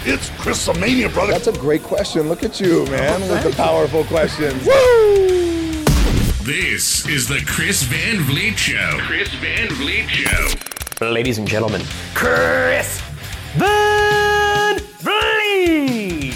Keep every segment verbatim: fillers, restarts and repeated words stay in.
It's Chris-a-mania, brother. That's a great question. Look at you, man, Oh, with the powerful questions. Woo! This is the Chris Van Vliet Show. Chris Van Vliet Show. Ladies and gentlemen, Chris Van Vliet.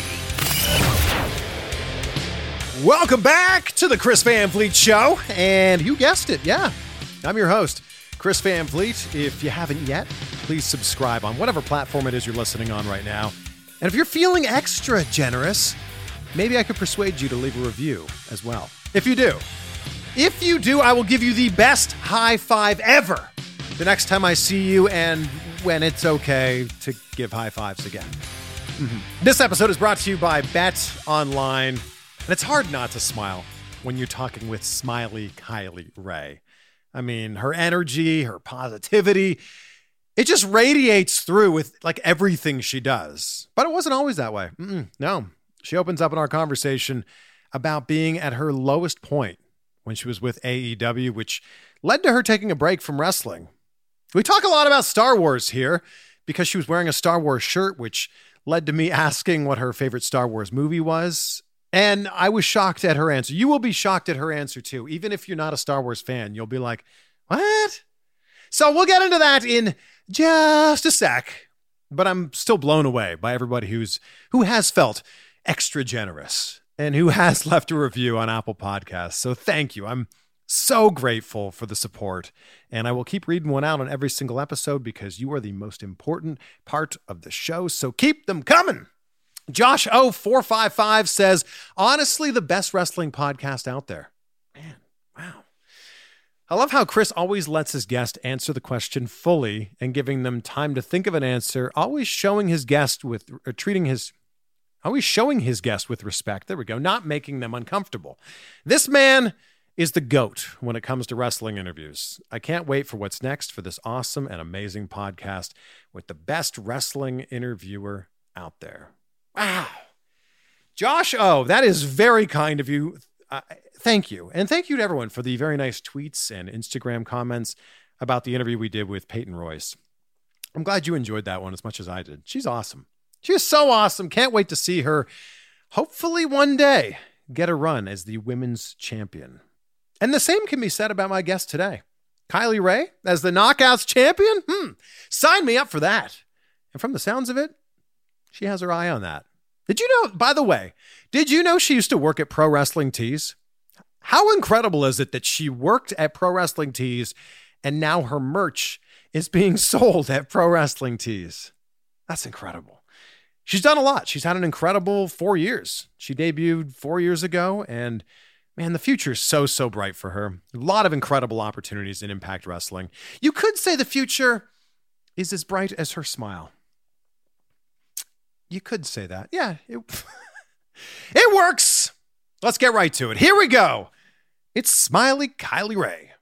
Welcome back to the Chris Van Vliet Show. And you guessed it, yeah. I'm your host, Chris Van Vliet. If you haven't yet, please subscribe on whatever platform it is you're listening on right now. And if you're feeling extra generous, maybe I could persuade you to leave a review as well. If you do, if you do, I will give you the best high five ever the next time I see you, and when it's okay to give high fives again. Mm-hmm. This episode is brought to you by Bet Online. And it's hard not to smile when you're talking with Smiley Kylie Rae. I mean, her energy, her positivity, it just radiates through with like everything she does. But it wasn't always that way. Mm-mm, no, she opens up in our conversation about being at her lowest point when she was with A E W, which led to her taking a break from wrestling. We talk a lot about Star Wars here because she was wearing a Star Wars shirt, which led to me asking what her favorite Star Wars movie was. And I was shocked at her answer. You will be shocked at her answer too. Even if you're not a Star Wars fan, you'll be like, what? So we'll get into that in just a sec. But I'm still blown away by everybody who's who has felt extra generous and who has left a review on Apple Podcasts. So thank you. I'm so grateful for the support. And I will keep reading one out on every single episode because you are the most important part of the show. So keep them coming. Josh O four five five says, honestly, the best wrestling podcast out there. Man, wow. I love how Chris always lets his guest answer the question fully and giving them time to think of an answer, always showing his guest with, or treating his, always showing his guest with respect. There we go. Not making them uncomfortable. This man is the GOAT when it comes to wrestling interviews. I can't wait for what's next for this awesome and amazing podcast with the best wrestling interviewer out there. Wow. Josh O, that is very kind of you. Uh, thank you. And thank you to everyone for the very nice tweets and Instagram comments about the interview we did with Peyton Royce. I'm glad you enjoyed that one as much as I did. She's awesome. She is so awesome. Can't wait to see her, hopefully one day, get a run as the women's champion. And the same can be said about my guest today. Kylie Rae as the Knockouts champion? Hmm. Sign me up for that. And from the sounds of it, she has her eye on that. Did you know, by the way, did you know she used to work at Pro Wrestling Tees? How incredible is it that she worked at Pro Wrestling Tees and now her merch is being sold at Pro Wrestling Tees? That's incredible. She's done a lot. She's had an incredible four years. She debuted four years ago, and man, the future is so, so bright for her. A lot of incredible opportunities in Impact Wrestling. You could say the future is as bright as her smile. You could say that. Yeah, it, it works. Let's get right to it. Here we go. It's Smiley Kylie Rae.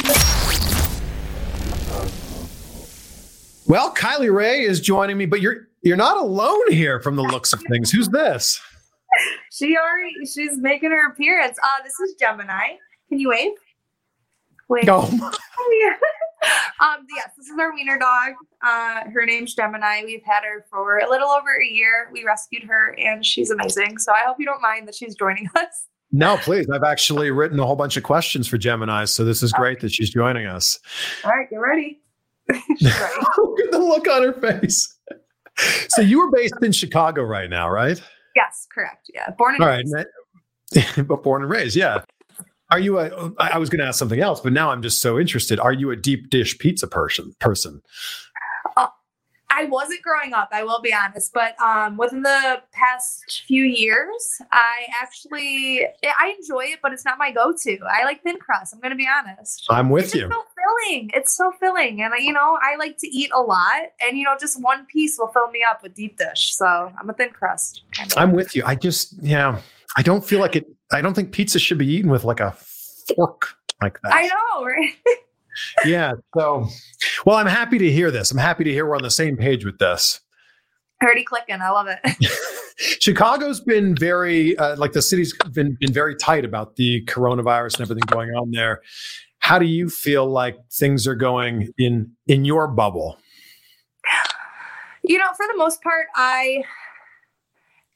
Well, Kylie Rae is joining me, but you're you're not alone here from the looks of things. Who's this? She already, she's making her appearance. Uh, this is Gemini. Can you wave? Wave. No. um, yes, this is our wiener dog. Uh, her name's Gemini. We've had her for a little over a year. We rescued her and she's amazing. So I hope you don't mind that she's joining us. No, please. I've actually written a whole bunch of questions for Gemini. So this is great that she's joining us. All right, get ready. She's ready. Look at the look on her face. So you were based in Chicago right now, right? Yes, correct. Yeah. Born and All raised. right. But born and raised. Yeah. Are you a, I was going to ask something else, but now I'm just so interested. Are you a deep dish pizza person person? Uh, I wasn't growing up, I will be honest, but um, within the past few years, I actually, I enjoy it, but it's not my go-to. I like thin crust. I'm going to be honest. I'm with it's you. It's so filling. It's so filling. And, you know, I like to eat a lot and, you know, just one piece will fill me up with deep dish. So I'm a thin crust. Kind of. I'm with you. I just, yeah, I don't feel like it. I don't think pizza should be eaten with like a fork like that. I know, right? Yeah. So, well, I'm happy to hear this. I'm happy to hear we're on the same page with this. Already clicking. I love it. Chicago's been very, uh, like the city's been, been very tight about the coronavirus and everything going on there. How do you feel like things are going in, in your bubble? You know, for the most part, I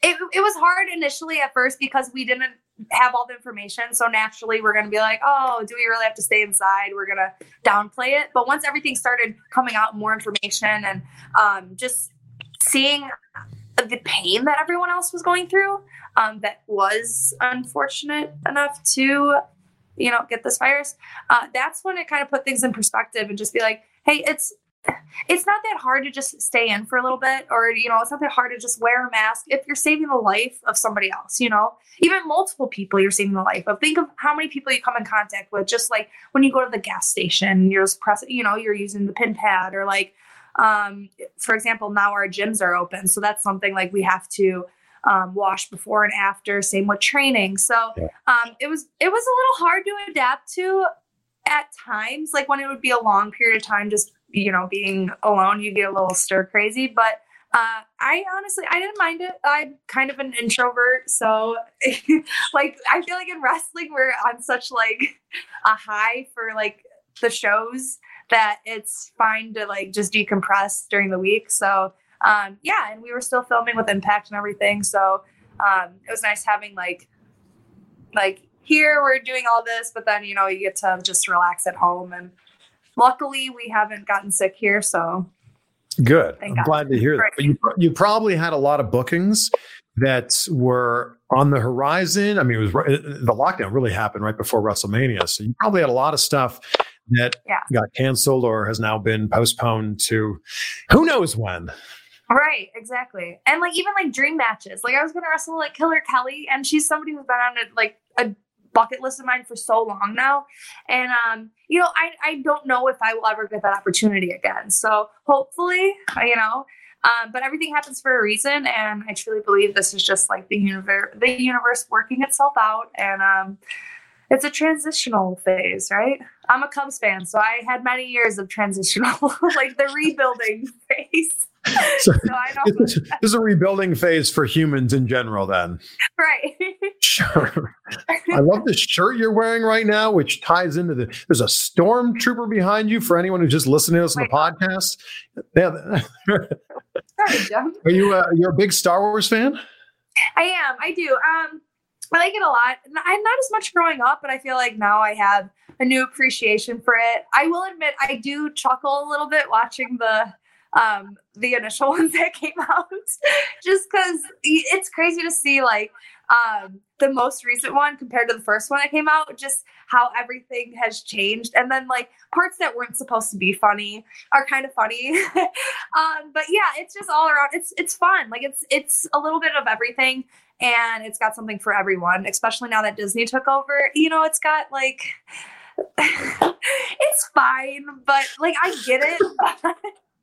it, it was hard initially at first because we didn't have all the information. So naturally we're going to be like, oh, do we really have to stay inside? We're going to downplay it. But once everything started coming out, more information and um, just seeing the pain that everyone else was going through, um, that was unfortunate enough to, you know, get this virus. Uh, that's when it kind of put things in perspective and just be like, hey, it's, it's not that hard to just stay in for a little bit, or, you know, it's not that hard to just wear a mask if you're saving the life of somebody else, you know, even multiple people you're saving the life of. Think of how many people you come in contact with, just like when you go to the gas station, you're just pressing, you know, you're using the pin pad, or like, um, for example, now our gyms are open. So that's something like we have to um, wash before and after, same with training. So Yeah. um, it was, it was a little hard to adapt to at times, like when it would be a long period of time, just, you know, being alone, you get a little stir crazy, but uh, I honestly, I didn't mind it. I'm kind of an introvert. So like, I feel like in wrestling, we're on such like a high for like the shows that it's fine to like just decompress during the week. So um, yeah. And we were still filming with Impact and everything. So um, it was nice having like, like here we're doing all this, but then, you know, you get to just relax at home, and luckily, we haven't gotten sick here, so Good. Thank I'm God. glad to hear that. Right. But you, you probably had a lot of bookings that were on the horizon. I mean, it was the lockdown really happened right before WrestleMania, so you probably had a lot of stuff that Yeah. got canceled or has now been postponed to who knows when. right, exactly. And like even like dream matches. Like I was gonna wrestle like Killer Kelly, and she's somebody who's been on a, like a bucket list of mine for so long now. And um, you know, I I don't know if I will ever get that opportunity again. So hopefully, you know. Um, but everything happens for a reason, and I truly believe this is just like the universe, the universe working itself out, and um, it's a transitional phase, right? I'm a Cubs fan, so I had many years of transitional, like the rebuilding phase. So, So I know, this is a rebuilding phase for humans in general, then. right? Sure. I love the shirt you're wearing right now, which ties into the. There's a stormtrooper behind you for anyone who's just listening to us on the podcast. Yeah. Sorry, Jim. Are you a, you're a big Star Wars fan? I am. I do. Um, I like it a lot. I'm not as much growing up, but I feel like now I have a new appreciation for it. I will admit, I do chuckle a little bit watching the um the initial ones that came out, just because it's crazy to see like um the most recent one compared to the first one that came out, just how everything has changed, and then like parts that weren't supposed to be funny are kind of funny. um but yeah, it's just all around, it's it's fun. Like it's it's a little bit of everything, and it's got something for everyone, especially now that Disney took over. You know, it's got like it's fine, but like I get it.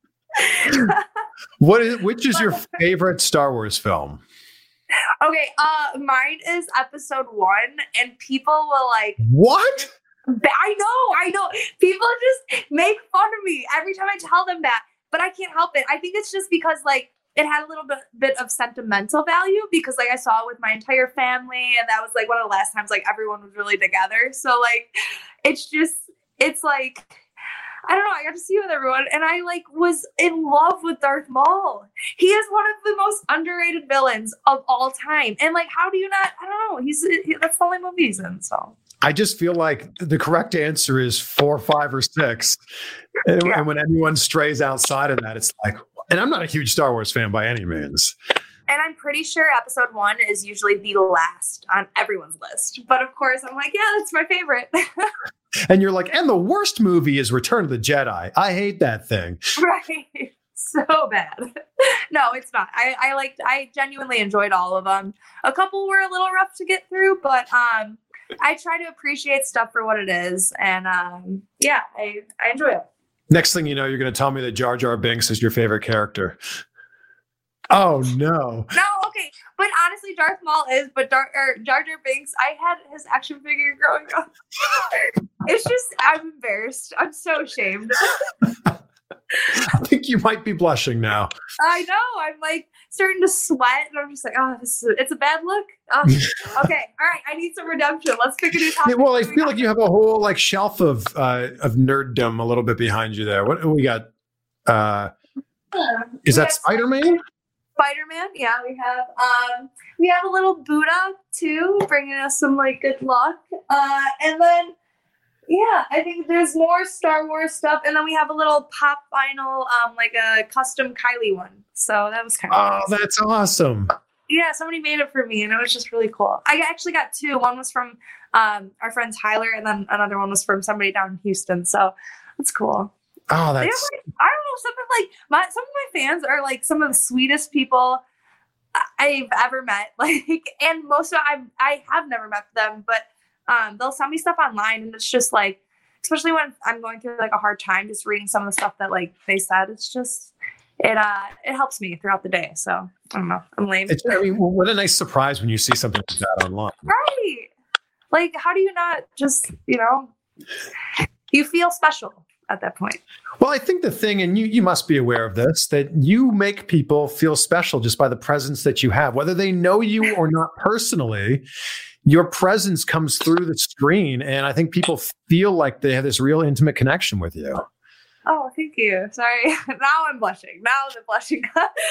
What is which is your favorite Star Wars film? Okay, uh, mine is episode one, and people will like. What? I know, I know. People just make fun of me every time I tell them that, but I can't help it. I think it's just because like it had a little bit bit of sentimental value, because like I saw it with my entire family, and that was like one of the last times like everyone was really together. So like, it's just it's like. I don't know. I got to see it with everyone, and I like was in love with Darth Maul. He is one of the most underrated villains of all time. And like, how do you not? I don't know. He's he, that's the only movie he's in. So I just feel like the correct answer is four, five, or six. And, Yeah. and when anyone strays outside of that, it's like, and I'm not a huge Star Wars fan by any means. And I'm pretty sure episode one is usually the last on everyone's list. But of course, I'm like, yeah, that's my favorite. And you're like, and the worst movie is Return of the Jedi. I hate that thing. Right. So bad. No, it's not. I, I liked, I genuinely enjoyed all of them. A couple were a little rough to get through, but um, I try to appreciate stuff for what it is. And um, yeah, I, I enjoy it. Next thing you know, you're going to tell me that Jar Jar Binks is your favorite character. Oh, no. No, okay. But honestly, Darth Maul is, but Dar- or Jar Jar Binks, I had his action figure growing up. It's just, I'm embarrassed. I'm so ashamed. I think you might be blushing now. I know. I'm like starting to sweat, and I'm just like, oh, this is, it's a bad look. Oh, okay. All right. I need some redemption. Let's pick a new topic. Yeah, well, I feel like you have a whole like shelf of uh, of nerddom a little bit behind you there. What do we got? Uh, is We that got Spider-Man? Spider-Man. Yeah, we have um we have a little Buddha too, bringing us some like good luck. Uh, and then yeah, I think there's more Star Wars stuff, and then we have a little pop vinyl, um, like a custom Kylie one. So that was kind of Oh, nice. that's awesome. Yeah, somebody made it for me, and it was just really cool. I actually got two. One was from um our friend Tyler, and then another one was from somebody down in Houston. So that's cool. Oh, They're that's like, I don't know, some of like my some of my fans are like some of the sweetest people I've ever met. Like, and most of I I have never met them, but um, they'll send me stuff online, and it's just like, especially when I'm going through like a hard time, just reading some of the stuff that like they said. It's just it uh it helps me throughout the day. So I don't know, I'm lame, it's, I mean, what a nice surprise when you see something like that online. right? Like, how do you not just you know you feel special at that point? Well, I think the thing, and you you must be aware of this, that you make people feel special just by the presence that you have, whether they know you or not personally. Your presence comes through the screen, and I think people feel like they have this real intimate connection with you. Oh, thank you. Sorry. Now I'm blushing. Now I'm blushing.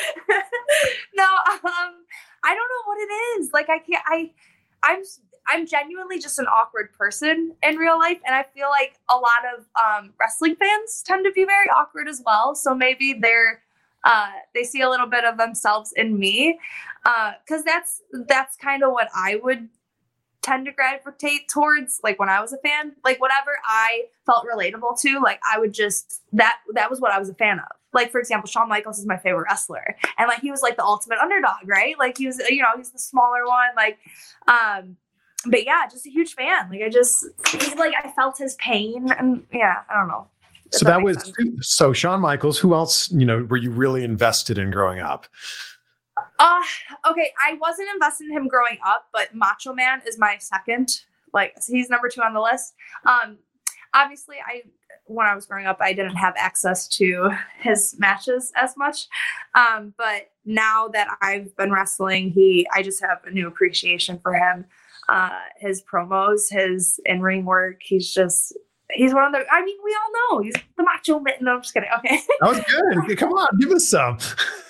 No, um, I don't know what it is. Like, I can't, I, I'm, I'm genuinely just an awkward person in real life. And I feel like a lot of um, wrestling fans tend to be very awkward as well. So maybe they're, uh, they see a little bit of themselves in me. Uh, cause that's, that's kind of what I would tend to gravitate towards, like when I was a fan, like whatever I felt relatable to, like I would just, that, that was what I was a fan of. Like, for example, Shawn Michaels is my favorite wrestler. And like, he was like the ultimate underdog, right? Like he was, you know, he's the smaller one. Like, um, but yeah, just a huge fan. Like I just, like I felt his pain, and yeah, I don't know. So that, that was, sense. So Shawn Michaels, who else, you know, were you really invested in growing up? Uh, okay, I wasn't invested in him growing up, but Macho Man is my second. Like, he's number two on the list. Um, obviously, I when I was growing up, I didn't have access to his matches as much. Um, but now that I've been wrestling, he, I just have a new appreciation for him. Uh, his promos, his in-ring work, he's just, he's one of the, I mean, we all know, he's the Macho Man. No, I'm just kidding. Okay. That was good. Come on, give us some.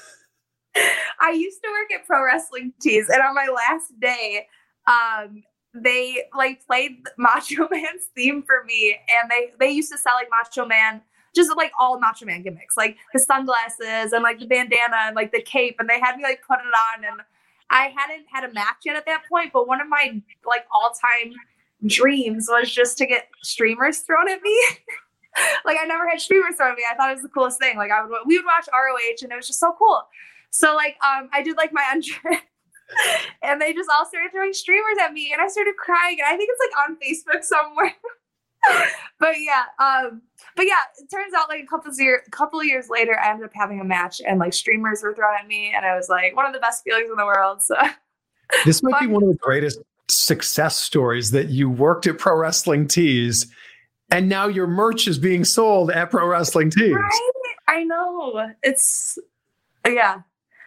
I used to work at Pro Wrestling Tees, and on my last day, um, they like played Macho Man's theme for me, and they they used to sell like Macho Man, just like all Macho Man gimmicks, like the sunglasses and like the bandana and like the cape, and they had me like put it on, and I hadn't had a match yet at that point, but one of my like all time dreams was just to get streamers thrown at me. Like I never had streamers thrown at me. I thought it was the coolest thing. Like I would we would watch R O H, and it was just so cool. So like um I did like my entrance and they just all started throwing streamers at me, and I started crying, and I think it's like on Facebook somewhere. But yeah, um but yeah, it turns out like a couple of years a couple of years later I ended up having a match, and like streamers were thrown at me, and I was like one of the best feelings in the world. So this might be one of the greatest success stories, that you worked at Pro Wrestling Tees and now your merch is being sold at Pro Wrestling Tees. Right? I know. It's yeah.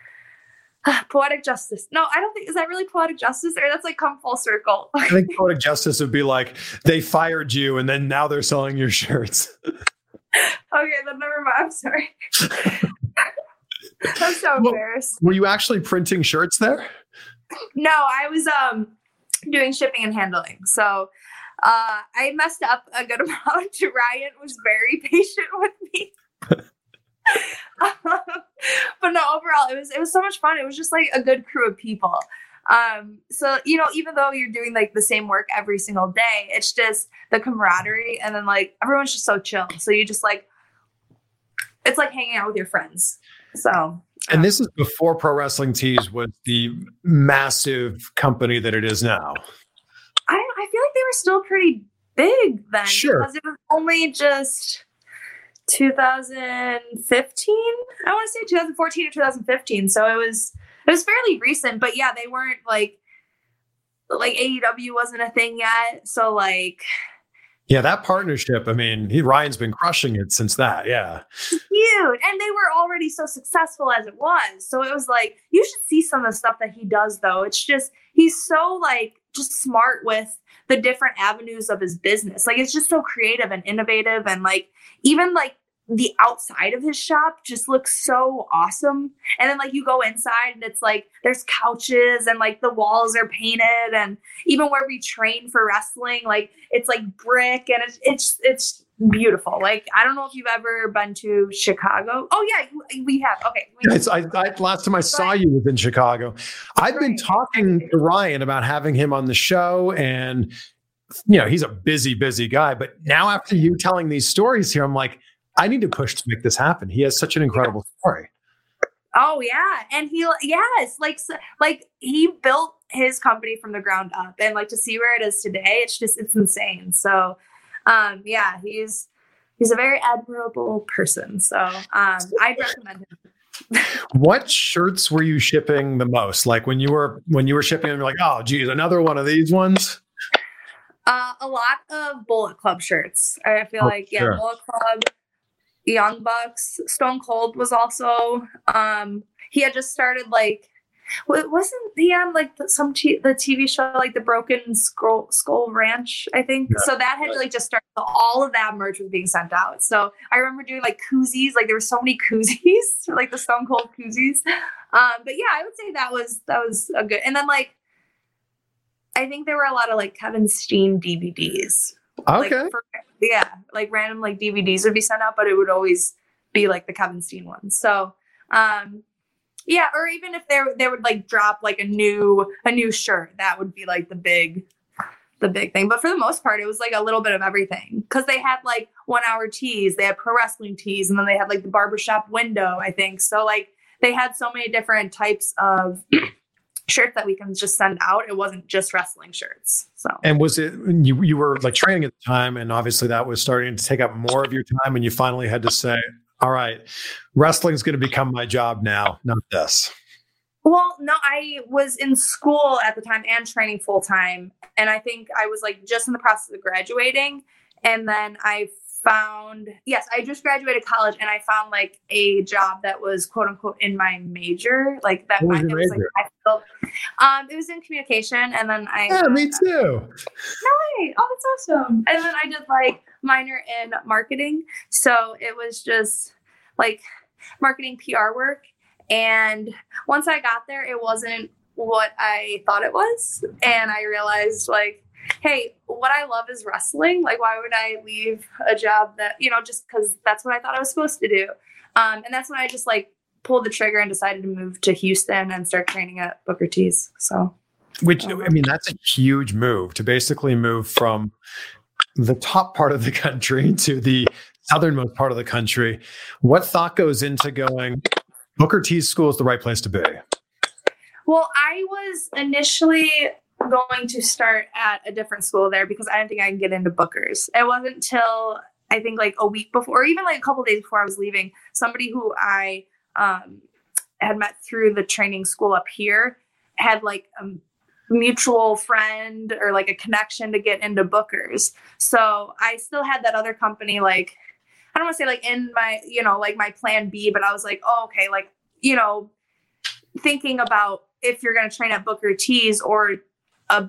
Poetic justice. No, I don't think, is that really poetic justice, or that's like come full circle? I think poetic justice would be like they fired you and then now they're selling your shirts. Okay, then never mind. I'm sorry. I'm so well, embarrassed. Were you actually printing shirts there? No, I was um doing shipping and handling. So uh, I messed up a good amount. Ryan was very patient with me. um, but no, overall it was it was so much fun. It was just like a good crew of people. Um, so you know, even though you're doing like the same work every single day, it's just the camaraderie, and then like everyone's just so chill. So you just like it's like hanging out with your friends. So and this is before Pro Wrestling Tees was the massive company that it is now. I I feel like they were still pretty big then, sure, because it was only just two thousand fifteen. I want to say two thousand fourteen or two thousand fifteen. So it was it was fairly recent, but yeah, they weren't like like A E W wasn't a thing yet. So like yeah, that partnership, I mean, he, Ryan's been crushing it since that. Yeah. Huge. And they were already so successful as it was. So it was like, you should see some of the stuff that he does though. It's just, he's so like just smart with the different avenues of his business. Like it's just so creative and innovative, and like even like the outside of his shop just looks so awesome. And then like you go inside and it's like there's couches and like the walls are painted, and even where we train for wrestling, like it's like brick, and it's it's it's beautiful. Like I don't know if you've ever been to Chicago. Oh yeah, we have. Okay. We It's, I, I, last time I saw you was in Chicago. I've been talking to Ryan about having him on the show, and you know he's a busy, busy guy. But now after you telling these stories here, I'm like, I need to push to make this happen. He has such an incredible story. Oh yeah, and he yes, like like he built his company from the ground up, and like to see where it is today, it's just it's insane. So, um, yeah, he's he's a very admirable person. So, um, I'd recommend him. What shirts were you shipping the most? Like when you were when you were shipping them, you're like, oh, geez, another one of these ones. Uh, a lot of Bullet Club shirts. I feel Oh, like yeah, sure. Bullet Club. Young Bucks, Stone Cold was also. Um, he had just started like, wa- wasn't he on like the, some t- the T V show like the Broken Skull Skull Ranch? I think Yeah. so. That had like just started. So all of that merch was being sent out. So I remember doing like koozies. Like there were so many koozies, like the Stone Cold koozies. Um, but yeah, I would say that was that was a good. And then like, I think there were a lot of like Kevin Steen D V Ds. Like, Okay. for, yeah, like random like D V Ds would be sent out, but it would always be like the Kevin Steen ones. So, um, yeah, or even if they they would like drop like a new a new shirt, that would be like the big the big thing. But for the most part, it was like a little bit of everything because they had like one hour tees, they had pro wrestling tees, and then they had like the barbershop window, I think. So like they had so many different types of shirts that we can just send out. It wasn't just wrestling shirts. So And was it you you were like training at the time, and obviously that was starting to take up more of your time, and you finally had to say, all right, wrestling's going to become my job now, not this. Well, no, I was in school at the time and training full time. And I think I was like just in the process of graduating. And then I found, yes, I just graduated college and I found like a job that was quote unquote in my major. Like that, What was my, your it was like, major? I felt, um, it was in communication. And then I, Yeah, me too. Right. Oh, that's awesome. And then I did like minor in marketing. So it was just like marketing P R work. And once I got there, it wasn't what I thought it was. And I realized like, hey, what I love is wrestling. Like, why would I leave a job that, you know, just because that's what I thought I was supposed to do. Um, and that's when I just like pulled the trigger and decided to move to Houston and start training at Booker T's. So, Which, I mean, that's a huge move to basically move from the top part of the country to the southernmost part of the country. What thought goes into going, Booker T's school is the right place to be? well, I was initially going to start at a different school there because I didn't think I could get into Booker's. It wasn't until I think like a week before, or even like a couple days before I was leaving, somebody who I um, had met through the training school up here had like a mutual friend or like a connection to get into Booker's. So I still had that other company, like, I don't want to say like in my, you know, like my plan B, but I was like, oh, okay, like, you know, thinking about if you're going to train at Booker T's or a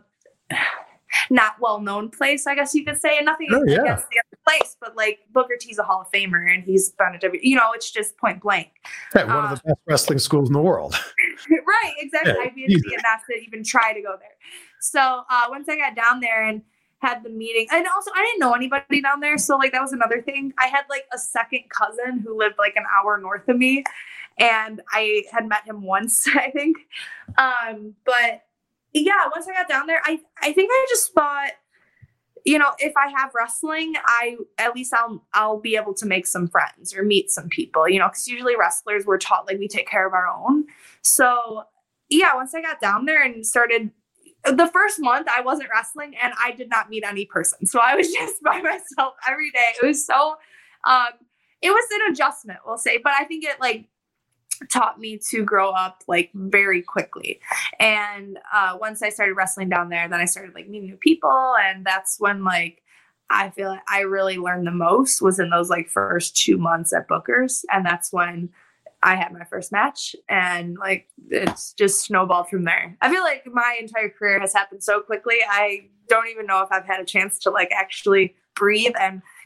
not well-known place, I guess you could say, and nothing Oh, yeah. against the other place, but like Booker T's a Hall of Famer and he's done it, you know, it's just point blank. Hey, one of the best wrestling schools in the world. Right, exactly. Yeah, I'd be an idiot not to even try to go there. So uh, once I got down there and had the meeting, and also I didn't know anybody down there, so like that was another thing. I had like a second cousin who lived like an hour north of me, and I had met him once, I think. Um, but yeah, once I got down there, I I think I just thought, you know, if I have wrestling, I at least I'll I'll be able to make some friends or meet some people, you know, because usually wrestlers were taught like we take care of our own. So yeah, once I got down there and started, the first month I wasn't wrestling and I did not meet any person. So I was just by myself every day. It was so, um, it was an adjustment, we'll say, but I think it like taught me to grow up like very quickly. And uh, once I started wrestling down there, then I started like meeting new people. And that's when like, I feel like I really learned the most was in those like first two months at Booker's. And that's when I had my first match and like, it's just snowballed from there. I feel like my entire career has happened so quickly. I don't even know if I've had a chance to like actually breathe and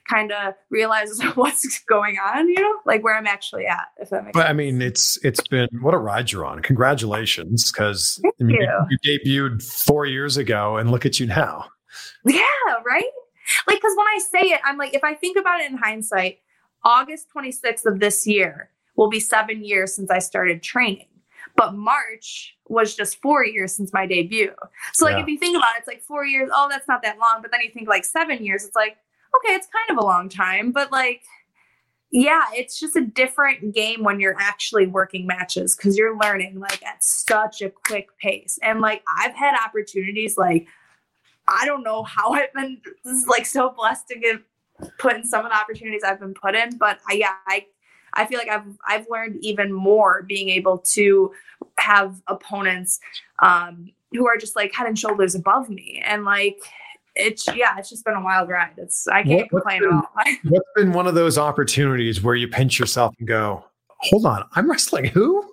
kind of realize what's going on, you know, like where I'm actually at, if that makes But sense. I mean, it's it's been what a ride you're on. Congratulations, because I mean, you. you, you debuted four years ago, and look at you now. Yeah, right? Like, because when I say it, I'm like, if I think about it in hindsight, August twenty-sixth of this year will be seven years since I started training. But March was just four years since my debut. So, like, Yeah. if you think about it, it's like four years. Oh, that's not that long. But then you think like seven years. It's like, okay, it's kind of a long time. But like, yeah, it's just a different game when you're actually working matches because you're learning like at such a quick pace. And like, I've had opportunities like, I don't know how I've been like so blessed to get put in some of the opportunities I've been put in. But I, yeah, I I feel like I've I've learned even more being able to have opponents um, who are just like head and shoulders above me, and like it's yeah, it's just been a wild ride. It's I can't What- complain what's at all. been, what's been one of those opportunities where you pinch yourself and go, "Hold on, I'm wrestling who?"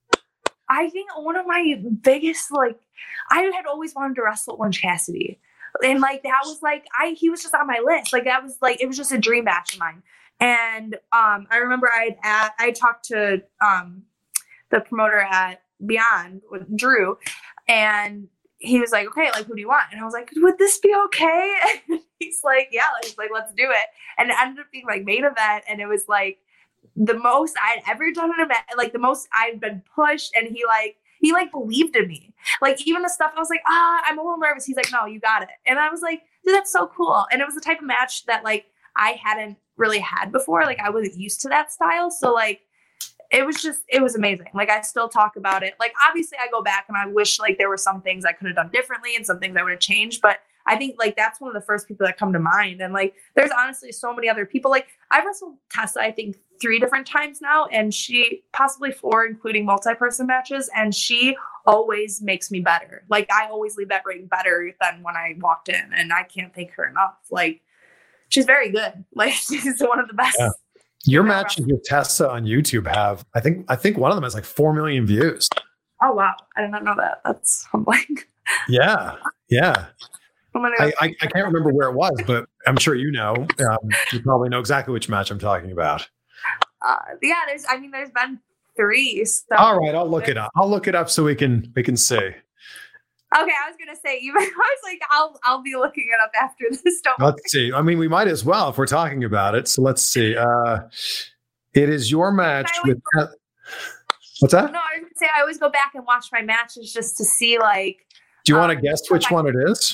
I think one of my biggest like I had always wanted to wrestle Orange Cassidy, and like that was like I he was just on my list. Like that was like it was just a dream match of mine. And um, I remember I had I talked to um, the promoter at Beyond with Drew, and he was like, "Okay, like who do you want?" And I was like, "Would this be okay?" And he's like, "Yeah." He's like, "Let's do it." And it ended up being like main event, and it was like the most I'd ever done in a match, like the most I'd been pushed, and he like he like believed in me. Like even the stuff I was like, ah, I'm a little nervous. He's like, "No, you got it." And I was like, dude, that's so cool. And it was the type of match that like I hadn't really had before. Like I wasn't used to that style. So like, it was just, it was amazing. Like I still talk about it. Like obviously I go back and I wish like there were some things I could have done differently and some things I would have changed. But I think like that's one of the first people that come to mind. And like, there's honestly so many other people. Like I've wrestled Tessa, I think three different times now, and she possibly four, including multi-person matches. And she always makes me better. Like I always leave that ring better than when I walked in, and I can't thank her enough. Like, she's very good. Like she's one of the best. Yeah. Your Yeah. matches with Tessa on YouTube have, I think, I think one of them has like four million views. Oh wow, I did not know that. That's humbling. Yeah, yeah. I'm gonna I, I, I can't remember where it was, but I'm sure you know. Um, you probably know exactly which match I'm talking about. uh, yeah, there's. I mean, there's been three. So. All right, I'll look it up. I'll look it up so we can we can see. Okay, I was gonna say even. I was like, I'll I'll be looking it up after this. Don't. Let's see. I mean, we might as well if we're talking about it. So let's see. Uh, it is your match I always with. What's that? No, I was gonna say I always go back and watch my matches just to see like. Do you want to um, guess which okay. one it is?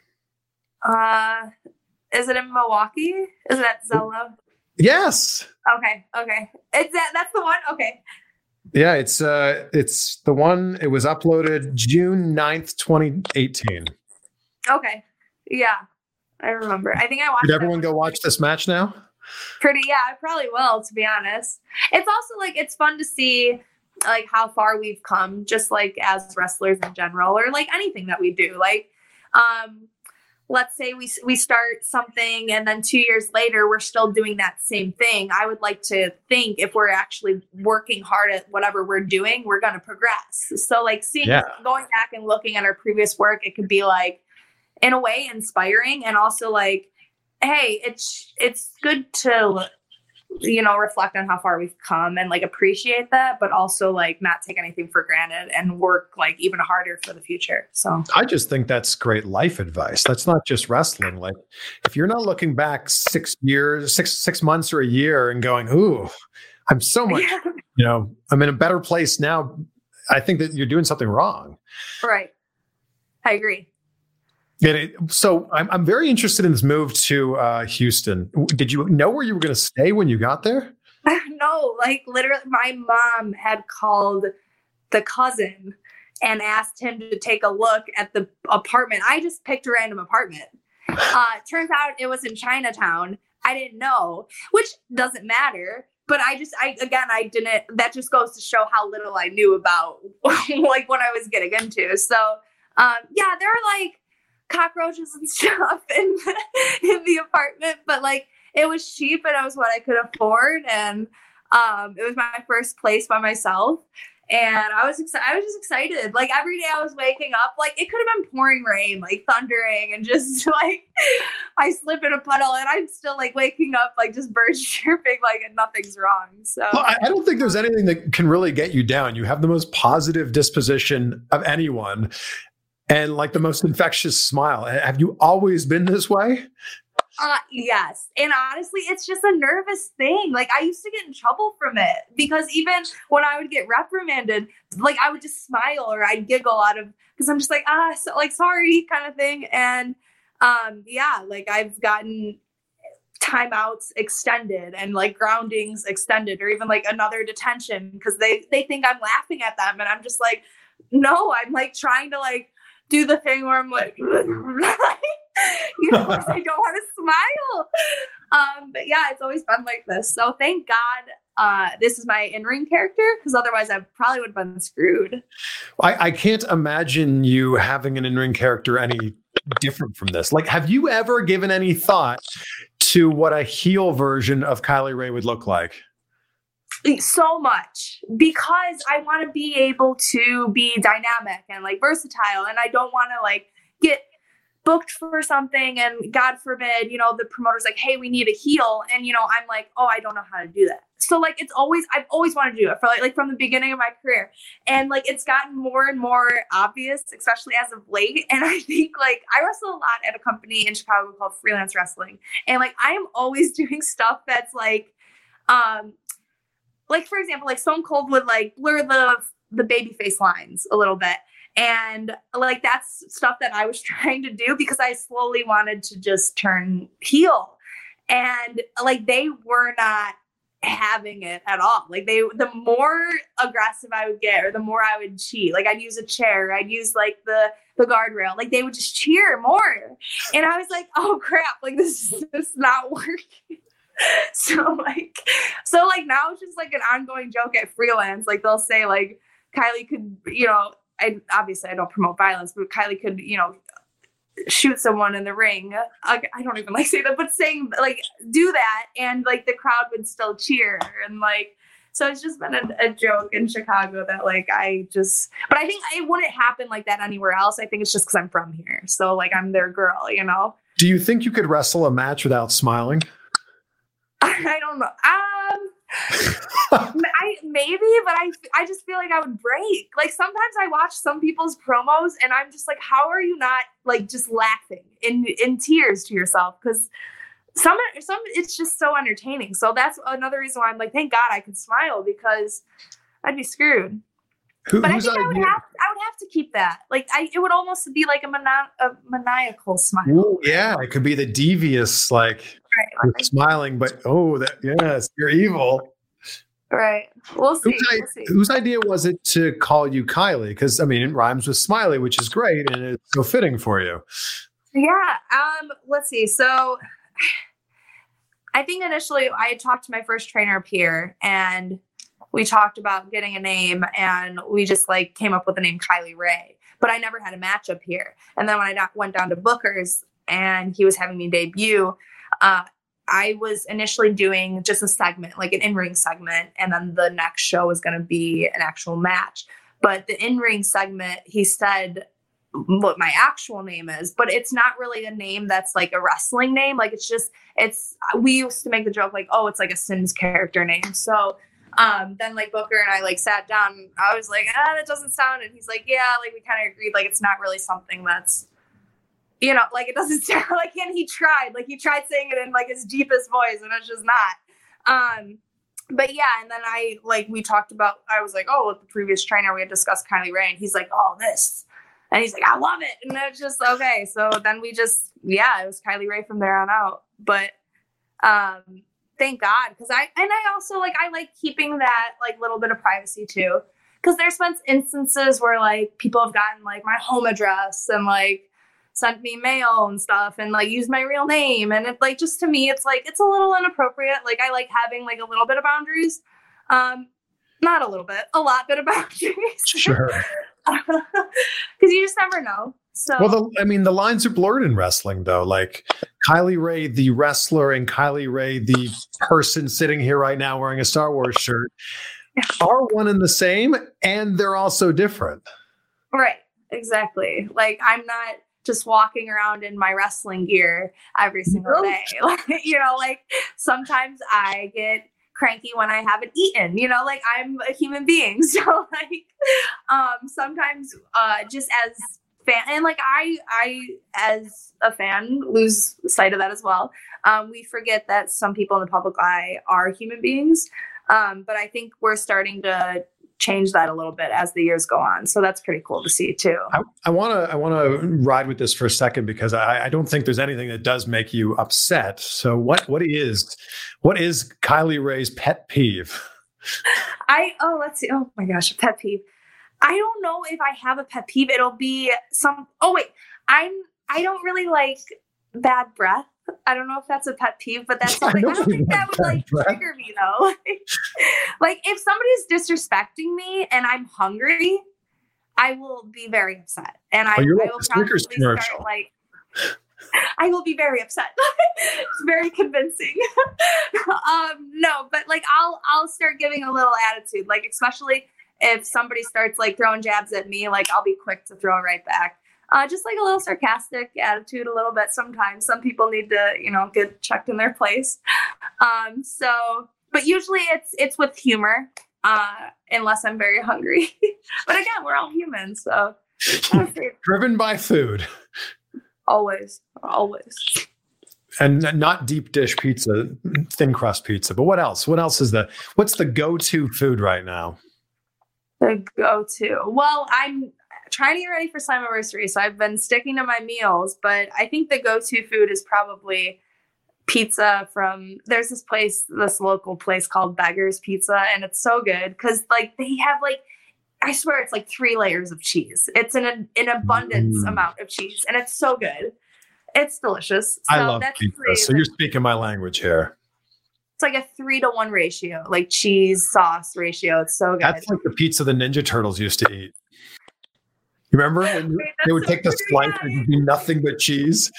Uh, is it in Milwaukee? Is that Zello? Yes. Okay, okay. It's that. That's the one. Okay. Yeah, it's uh, it's the one. It was uploaded June ninth, twenty eighteen. Okay. Yeah, I remember. I think I watched. Did that everyone one. go watch this match now? Pretty. Yeah, I probably will. To be honest, it's also like it's fun to see like how far we've come, just like as wrestlers in general, or like anything that we do. Like, um, let's say we we start something, and then two years later we're still doing that same thing. I would like to think if we're actually working hard at whatever we're doing, we're going to progress. So, like seeing Yeah. going back and looking at our previous work, it could be like, in a way, inspiring, and also like, hey, it's it's good to, you know, reflect on how far we've come and like appreciate that, but also like not take anything for granted and work like even harder for the future. So I just think that's great life advice. That's not just wrestling. Like, if you're not looking back six years, six six months or a year and going, "Ooh, I'm so much," yeah. you know, I'm in a better place now. I think that you're doing something wrong. Right. I agree. And it, so I'm I'm very interested in this move to uh, Houston. Did you know where you were going to stay when you got there? No, like literally my mom had called the cousin and asked him to take a look at the apartment. I just picked a random apartment. Uh, turns out it was in Chinatown. I didn't know, which doesn't matter. But I just, I again, I didn't, that just goes to show how little I knew about like what I was getting into. So um, yeah, there were like cockroaches and stuff in the, in the apartment, but like it was cheap and it was what I could afford, and um it was my first place by myself, And I was excited. I was just excited. Like every day I was waking up, like it could have been pouring rain, like thundering, and just like I slip in a puddle, and I'm still like waking up, like just birds chirping, like and nothing's wrong. So well, I, I don't think there's anything that can really get you down. You have the most positive disposition of anyone, and like the most infectious smile. Have you always been this way? Uh, yes. And honestly, it's just a nervous thing. Like I used to get in trouble from it because even when I would get reprimanded, like I would just smile or I'd giggle out of, because I'm just like, ah, so, like, sorry kind of thing. And um, yeah, like I've gotten timeouts extended and like groundings extended or even like another detention because they, they think I'm laughing at them. And I'm just like, no, I'm like trying to like do the thing where I'm like, you know, I don't want to smile. Um, but yeah, it's always been like this. So thank God uh, this is my in-ring character because otherwise I probably would have been screwed. I, I can't imagine you having an in-ring character any different from this. Like, have you ever given any thought to what a heel version of Kylie Rae would look like? So much because I want to be able to be dynamic and like versatile, and I don't want to like get booked for something and God forbid, you know, the promoter's like, hey, we need a heel. And, you know, I'm like, oh, I don't know how to do that. So like, it's always, I've always wanted to do it for like, like from the beginning of my career. And like, it's gotten more and more obvious, especially as of late. And I think like I wrestle a lot at a company in Chicago called Freelance Wrestling. And like, I am always doing stuff that's like, um, like, for example, like Stone Cold would like blur the, the baby face lines a little bit. And like, that's stuff that I was trying to do because I slowly wanted to just turn heel. And like, they were not having it at all. Like they, the more aggressive I would get or the more I would cheat, like I'd use a chair, I'd use like the, the guardrail, like they would just cheer more. And I was like, oh crap, like this is just not working. So like, so like now it's just like an ongoing joke at Freelance. Like they'll say like, Kylie could, you know, I obviously I don't promote violence, but Kylie could, you know, shoot someone in the ring. I, I don't even like say that, but saying like do that, and like the crowd would still cheer, and like so it's just been a, a joke in Chicago that like I just. But I think it wouldn't happen like that anywhere else. I think it's just because I'm from here, so like I'm their girl, you know. Do you think you could wrestle a match without smiling? I don't know. Um. I maybe, but I I just feel like I would break. Like sometimes I watch some people's promos and I'm just like, how are you not like just laughing in in tears to yourself? Because some some it's just so entertaining. So that's another reason why I'm like, thank God I can smile because I'd be screwed. Who, but I think I would have I would have to keep that. Like I it would almost be like a, mani- a maniacal smile. Ooh, yeah, it could be the devious like. Right. You're smiling, but oh, that yes, you're evil. Right. We'll see. Whose, we'll see. whose idea was it to call you Kylie? Because I mean, it rhymes with Smiley, which is great, and it's so fitting for you. Yeah. Um. Let's see. So, I think initially I had talked to my first trainer up here, and we talked about getting a name, and we just like came up with the name Kylie Rae. But I never had a match up here. And then when I got, went down to Booker's, and he was having me debut. Uh, I was initially doing just a segment, like an in-ring segment, and then the next show was going to be an actual match. But the in-ring segment, he said what my actual name is, but it's not really a name that's like a wrestling name. Like it's just, it's, we used to make the joke like, oh, it's like a Sims character name. So um, then like Booker and I like sat down, I was like, ah, that doesn't sound, and he's like, yeah, like we kind of agreed, like it's not really something that's, you know, like it doesn't sound like, and he tried, like he tried saying it in like his deepest voice, and it's just not. Um, but yeah, and then I like we talked about. I was like, oh, with the previous trainer, we had discussed Kylie Rae, and he's like, oh, this, and he's like, I love it, and it's just okay. So then we just, yeah, it was Kylie Rae from there on out. But um, thank God, because I and I also like I like keeping that like little bit of privacy too, because there's been instances where like people have gotten like my home address and like sent me mail and stuff and like used my real name. And it like, just to me, it's like, it's a little inappropriate. Like I like having like a little bit of boundaries. Um, not a little bit, a lot bit of boundaries. Sure. Cause you just never know. So, well, the, I mean, the lines are blurred in wrestling though. Like Kylie Rae, the wrestler, and Kylie Rae, the person sitting here right now wearing a Star Wars shirt. are one and the same, and they're also different. Right. Exactly. Like, I'm not just walking around in my wrestling gear every single Nope. day. Like, you know, like sometimes I get cranky when I haven't eaten, you know, like I'm a human being. So like, um, sometimes, uh, just as fan, and like I, I, as a fan, lose sight of that as well. Um, we forget that some people in the public eye are human beings. Um, but I think we're starting to change that a little bit as the years go on. So that's pretty cool to see too. I want to I want to ride with this for a second because I, I don't think there's anything that does make you upset. So what what is what is Kylie Rae's pet peeve? I oh let's see. Oh my gosh, a pet peeve. I don't know if I have a pet peeve. It'll be some. Oh wait, I'm. I don't really like bad breath. I don't know if that's a pet peeve, but that's something I, I don't think that would like breath. trigger me though. Like, like if somebody's disrespecting me and I'm hungry, I will be very upset, and I, oh, you're I like will the probably commercial. start like. I will be very upset. It's very convincing. um, no, but like I'll I'll start giving a little attitude, like especially if somebody starts like throwing jabs at me, like I'll be quick to throw right back. Uh, just like a little sarcastic attitude a little bit sometimes. Some people need to, you know, get checked in their place. Um, so, but usually it's it's with humor, uh, unless I'm very hungry. But again, we're all humans, so. Driven by food. Always, always. And not deep dish pizza, thin crust pizza. But what else? What else is the, what's the go-to food right now? The go-to. Well, I'm trying to get ready for Slammiversary, so I've been sticking to my meals, but I think the go-to food is probably pizza from, there's this place, this local place called Beggar's Pizza, and it's so good because like they have like, I swear it's like three layers of cheese. It's an an abundance mm. amount of cheese, and it's so good. It's delicious. So I love that's pizza, three, so like, you're speaking my language here. It's like a three to one ratio, like cheese sauce ratio. It's so good. That's like the pizza the Ninja Turtles used to eat. You remember? Wait, they would so take the slice and it'd be nothing but cheese.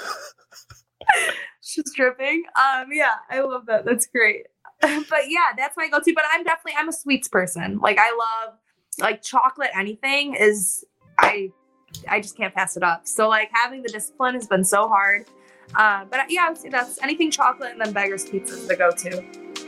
She's dripping. Um, yeah, I love that. That's great. But yeah, that's my go-to. But I'm definitely, I'm a sweets person. Like I love like chocolate, anything is, I, I just can't pass it up. So like having the discipline has been so hard. Uh, but yeah, I would say that's anything chocolate, and then Beggar's Pizza is the go-to.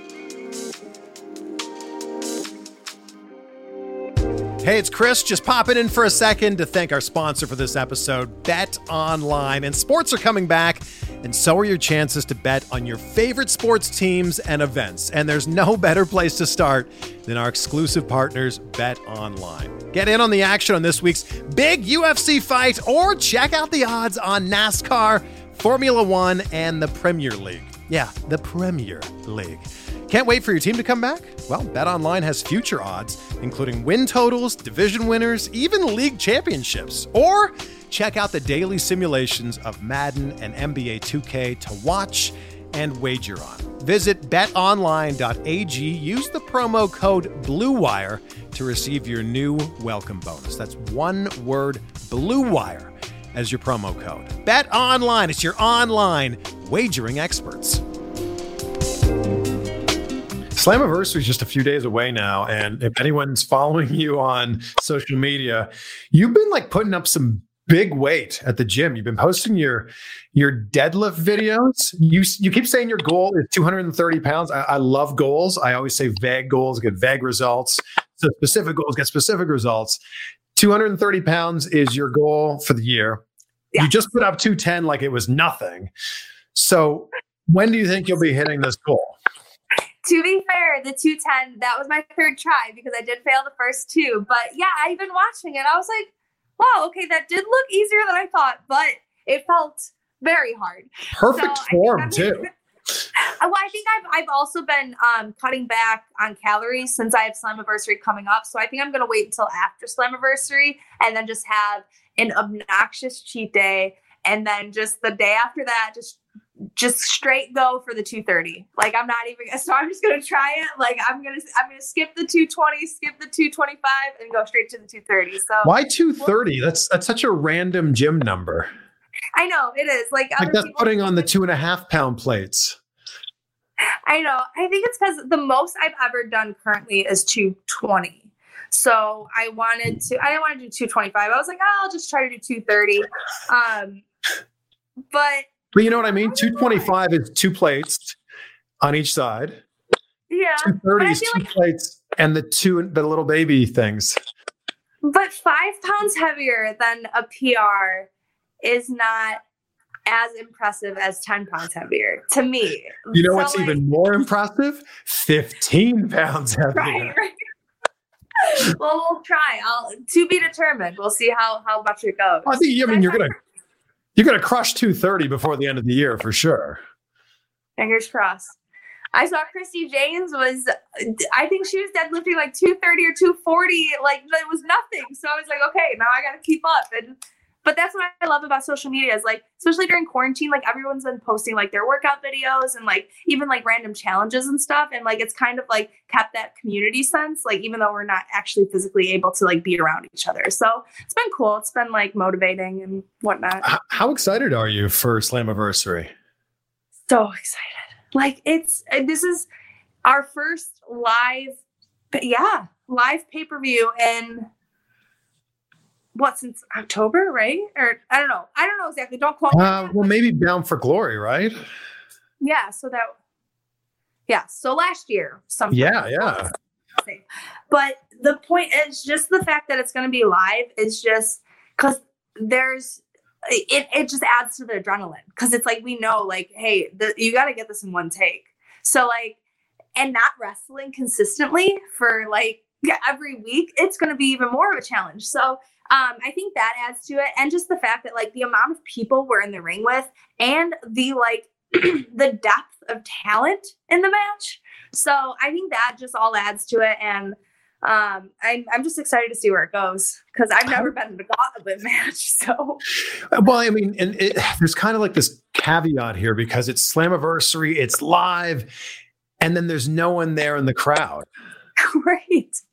Hey, it's Chris, just popping in for a second to thank our sponsor for this episode, Bet Online. And sports are coming back, and so are your chances to bet on your favorite sports teams and events. And there's no better place to start than our exclusive partners, Bet Online. Get in on the action on this week's big U F C fight, or check out the odds on NASCAR, Formula One, and the Premier League. Yeah, the Premier League. Can't wait for your team to come back? Well, BetOnline has future odds, including win totals, division winners, even league championships. Or check out the daily simulations of Madden and N B A two K to watch and wager on. Visit bet online dot a g. Use the promo code BLUEWIRE to receive your new welcome bonus. That's one word, BLUEWIRE, as your promo code. BetOnline, it's your online wagering experts. Slammiversary is just a few days away now, and if anyone's following you on social media, you've been like putting up some big weight at the gym. You've been posting your your deadlift videos. You you keep saying your goal is two hundred thirty pounds. I, I love goals. I always say vague goals get vague results. So specific goals get specific results. two hundred thirty pounds is your goal for the year. Yeah. You just put up two ten like it was nothing. So when do you think you'll be hitting this goal? To be fair, the two ten, that was my third try because I did fail the first two. But yeah, I've been watching it. I was like, wow, okay, that did look easier than I thought, but it felt very hard. Perfect so form, too. Well, I think I've I've also been um, cutting back on calories since I have Slammiversary coming up. So I think I'm going to wait until after Slammiversary and then just have an obnoxious cheat day. And then just the day after that, just just straight go for the two thirty. Like I'm not even, so I'm just going to try it. Like I'm going to, I'm going to skip the two twenty, skip the two twenty-five and go straight to the two thirty. So why two thirty? That's, that's such a random gym number. I know it is like, like that's putting on the two and a half pound plates. I know. I think it's because the most I've ever done currently is two twenty. So I wanted to, I didn't want to do two twenty-five. I was like, oh, I'll just try to do two thirty. Um, but. But you know what I mean? two twenty-five is two plates on each side. Yeah. two thirty is two like, plates and the two, the little baby things. But five pounds heavier than a P R is not as impressive as ten pounds heavier to me. You know so what's like, even more impressive? fifteen pounds heavier. Right, right. Well, we'll try. I'll to be determined. We'll see how how much it goes. I think. I mean, you're gonna you're gonna crush two thirty before the end of the year for sure. Fingers crossed. I saw Christy James was. I think she was deadlifting like two thirty or two forty. Like it was nothing. So I was like, okay, now I got to keep up. And but that's what I love about social media is like, especially during quarantine, like everyone's been posting like their workout videos and like even like random challenges and stuff. And like, it's kind of like kept that community sense, like even though we're not actually physically able to like be around each other. So it's been cool. It's been like motivating and whatnot. How, how excited are you for Slammiversary? So excited. Like it's, this is our first live, yeah, live pay-per-view in what, since October, right? Or I don't know. I don't know exactly. Don't quote me. Uh, well, maybe Bound for Glory, right? Yeah. So that, yeah. So last year, something. Yeah, yeah. But the point is just the fact that it's going to be live is just because there's, it, it just adds to the adrenaline because it's like, we know like, hey, the, you got to get this in one take. So like, and not wrestling consistently for like every week, it's going to be even more of a challenge. So Um, I think that adds to it. And just the fact that like the amount of people we're in the ring with and the like the depth of talent in the match. So I think that just all adds to it. And um, I, I'm just excited to see where it goes because I've never been in a gauntlet match. So, well, I mean, and it, there's kind of like this caveat here because it's Slammiversary, it's live, and then there's no one there in the crowd. Great.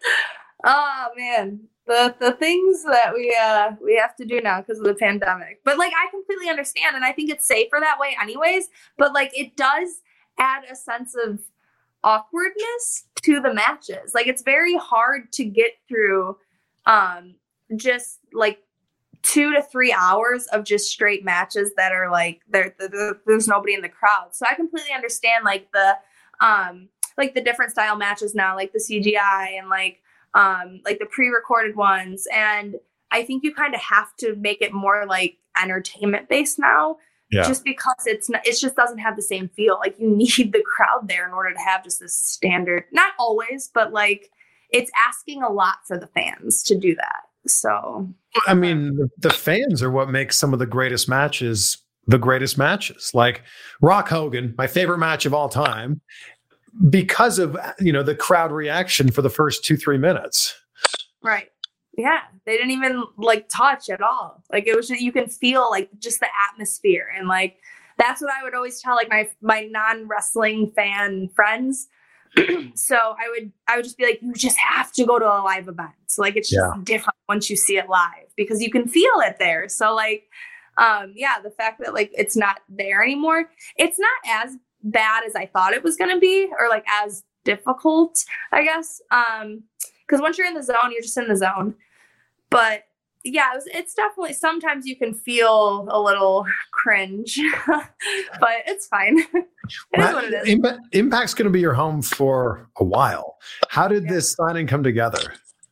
Oh, man. The the things that we uh we have to do now because of the pandemic. But like I completely understand and I think it's safer that way anyways. But like it does add a sense of awkwardness to the matches. Like it's very hard to get through um just like two to three hours of just straight matches that are like there there's nobody in the crowd. So I completely understand like the um like the different style matches now, like the C G I and like Um, like the pre-recorded ones. And I think you kind of have to make it more like entertainment based now, yeah. just because it's not, it just doesn't have the same feel. Like you need the crowd there in order to have just this standard, not always, but like it's asking a lot for the fans to do that. So, I mean, the, the fans are what makes some of the greatest matches, the greatest matches, like Rock Hogan, my favorite match of all time, because of, you know, the crowd reaction for the first two, three minutes. Right. Yeah. They didn't even like touch at all. Like it was just, you can feel like just the atmosphere. And like, that's what I would always tell like my, my non-wrestling fan friends. So I would, I would just be like, you just have to go to a live event. So like, it's just yeah. different once you see it live because you can feel it there. So like, um, yeah, the fact that like, it's not there anymore, it's not as bad as I thought it was going to be or like as difficult, I guess. Um, cause once you're in the zone, you're just in the zone, but yeah, it was, it's definitely, sometimes you can feel a little cringe, but it's fine. It well, is what it is. Impact, Impact's going to be your home for a while. How did yeah. this signing come together?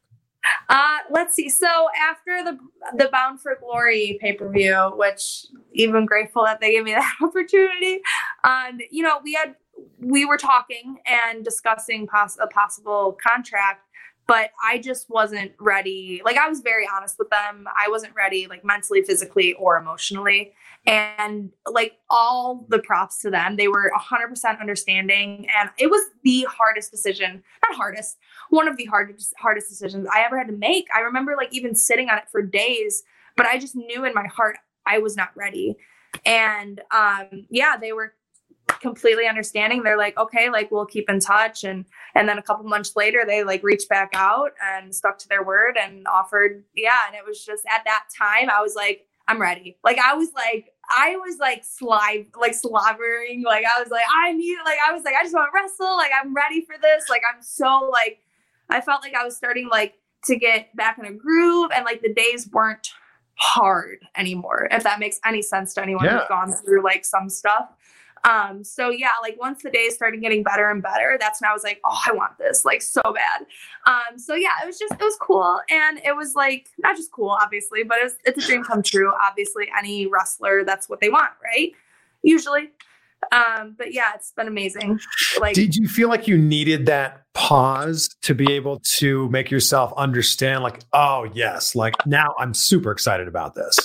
Uh, let's see. So after the the Bound for Glory pay-per-view, which even grateful that they gave me that opportunity, um, you know, we had we were talking and discussing poss- a possible contract, but I just wasn't ready. Like I was very honest with them. I wasn't ready, like mentally, physically, or emotionally. And like all the props to them, they were one hundred percent understanding. And it was the hardest decision, not hardest, one of the hardest, hardest decisions I ever had to make. I remember like even sitting on it for days, but I just knew in my heart I was not ready. And um, yeah, they were completely understanding. They're like, okay, like we'll keep in touch. And, and then a couple months later, they like reached back out and stuck to their word and offered. Yeah. And it was just at that time, I was like, I'm ready. Like, I was like, I was like slive, like slobbering. Like I was like, I need, like, I was like, I just want to wrestle. Like, I'm ready for this. Like, I'm so like, I felt like I was starting like to get back in a groove, and like the days weren't hard anymore, if that makes any sense to anyone Yeah. who's gone through like some stuff. Um, so yeah, like once the days started getting better and better, that's when I was like, oh, I want this like so bad. Um, so yeah, it was just, it was cool. And it was like, not just cool, obviously, but it was, it's a dream come true. Obviously any wrestler, that's what they want, right? Usually. Um, but yeah, it's been amazing. Like, Did you feel like you needed that pause to be able to make yourself understand like, oh yes, like now I'm super excited about this?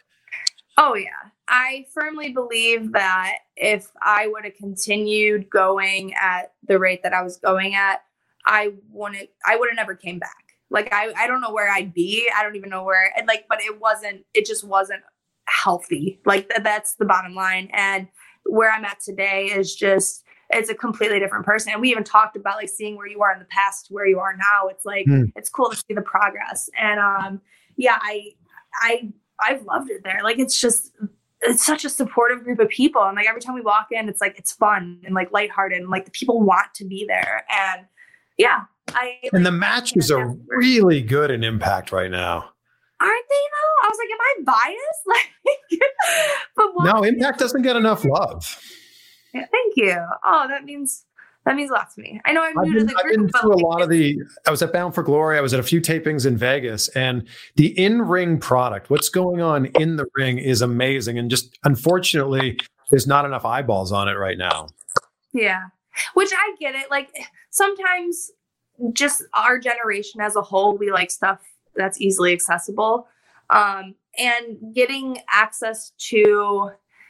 oh yeah. I firmly believe that if I would have continued going at the rate that I was going at, I wouldn't, I would have never came back. Like, I, I don't know where I'd be. I don't even know where, and like, but it wasn't, it just wasn't healthy. Like th- that's the bottom line. And where I'm at today is just, it's a completely different person. And we even talked about like seeing where you are in the past to where you are now. It's like, Mm. it's cool to see the progress. And um, yeah, I, I, I've loved it there. Like, it's just, it's such a supportive group of people. And like every time we walk in, it's like, it's fun and like lighthearted and like the people want to be there. And yeah, I, And the like, matches are really good in Impact right now. aren't they though? I was like, am I biased? Like, but why? No, Impact doesn't get enough love. Yeah, thank you. Oh, that means, that means a lot to me. I know I'm I've new been, to the I've been group, but through a like, lot of the, I was at Bound for Glory. I was at a few tapings in Vegas, and the in-ring product, what's going on in the ring is amazing. And just unfortunately, there's not enough eyeballs on it right now. yeah, which I get it. Like sometimes just our generation as a whole, we like stuff that's easily accessible. Um, and getting access to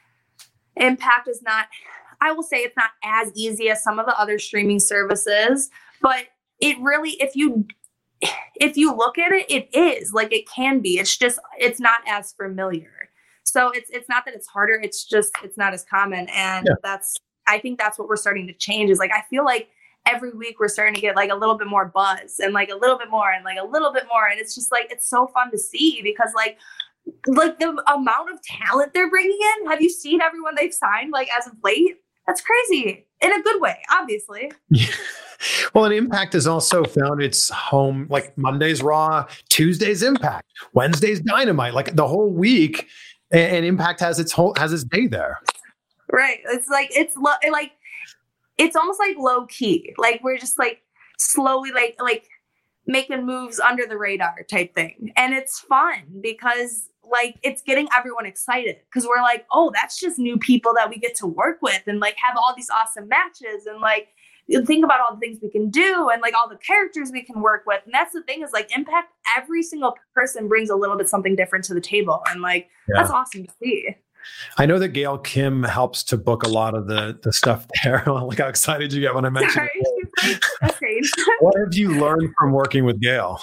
Impact is not, I will say it's not as easy as some of the other streaming services, but it really, if you, if you look at it, it is like, it can be, it's just, it's not as familiar. So it's, it's not that it's harder. It's just, it's not as common. And Yeah. that's, I think that's what we're starting to change is like, I feel like every week we're starting to get like a little bit more buzz and like a little bit more and like a little bit more. And it's just like, it's so fun to see because like, like the amount of talent they're bringing in. Have you seen everyone they've signed like as of late? That's crazy in a good way, obviously. Yeah. Well, and Impact has also found its home, like Monday's Raw, Tuesday's Impact, Wednesday's Dynamite, like the whole week. And, and Impact has its whole has its day there. Right. It's like, it's lo- like, it's almost like low key. Like we're just like slowly like, like making moves under the radar type thing. And it's fun because like it's getting everyone excited because we're like, oh, that's just new people that we get to work with and like have all these awesome matches and like you think about all the things we can do and like all the characters we can work with. And that's the thing is like Impact, every single person brings a little bit something different to the table. And like, Yeah. that's awesome to see. I know that Gail Kim helps to book a lot of the, the stuff there. Like how excited you get when I mentioned Sorry. it. She's like, that's great. What have you learned from working with Gail?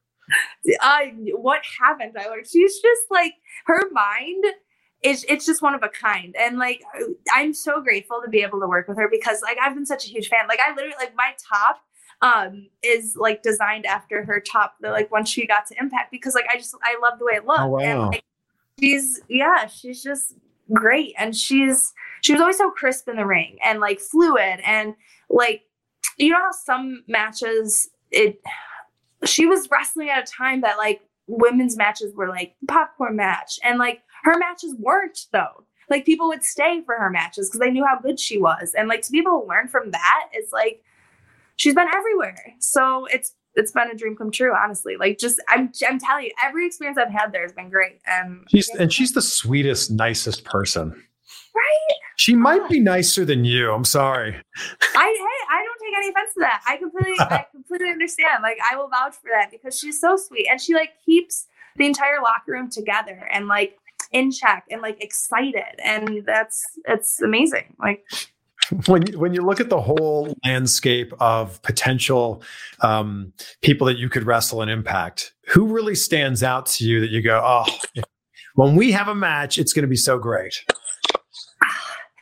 uh, what haven't I learned? She's just like, her mind is, it's just one of a kind. And like, I'm so grateful to be able to work with her because like, I've been such a huge fan. Like I literally, like my top um, is like designed after her top, the, like when she got to Impact because like, I just, I love the way it looked. Oh, wow. And like, she's, yeah, she's just great. And she's, she was always so crisp in the ring and like fluid and like, you know how some matches, it, she was wrestling at a time that like women's matches were like popcorn match and like her matches weren't though. Like people would stay for her matches because they knew how good she was. And like to be able to learn from that is like, she's been everywhere. So it's, it's been a dream come true, honestly. Like just, I'm, I'm telling you, every experience I've had there has been great. And She's and she's the sweetest, nicest person. right. She might be nicer than you. I'm sorry. I, hey, I don't take any offense to that. I completely, I completely understand. Like I will vouch for that because she's so sweet and she like keeps the entire locker room together and like in check and like excited. And that's, it's amazing. Like, When when you look at the whole landscape of potential um, people that you could wrestle in Impact, who really stands out to you that you go, oh, when we have a match, it's going to be so great?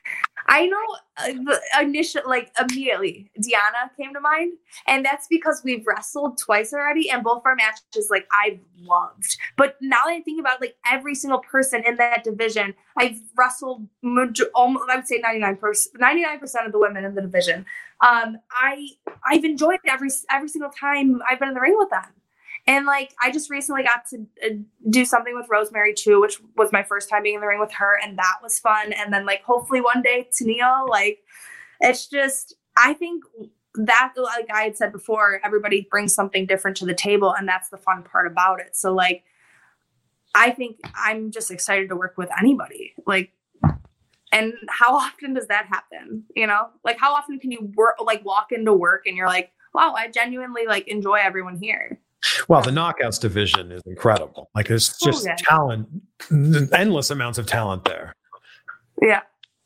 I know uh, the initial, like immediately, Deanna came to mind, and that's because we've wrestled twice already, and both our matches, like I've loved. But now that I think about like every single person in that division, I've wrestled major- almost, I would say ninety-nine percent, ninety-nine percent of the women in the division. Um, I I've enjoyed every every single time I've been in the ring with them. And like, I just recently got to uh, do something with Rosemary too, which was my first time being in the ring with her. And that was fun. And then like, hopefully one day Tennille, like, it's just, I think that, like I had said before, everybody brings something different to the table. And that's the fun part about it. So like, I think I'm just excited to work with anybody. Like, and how often does that happen? You know, like how often can you work, like walk into work and you're like, wow, I genuinely like enjoy everyone here. Well, the Knockouts division is incredible. Like there's just okay. talent, endless amounts of talent there. Yeah.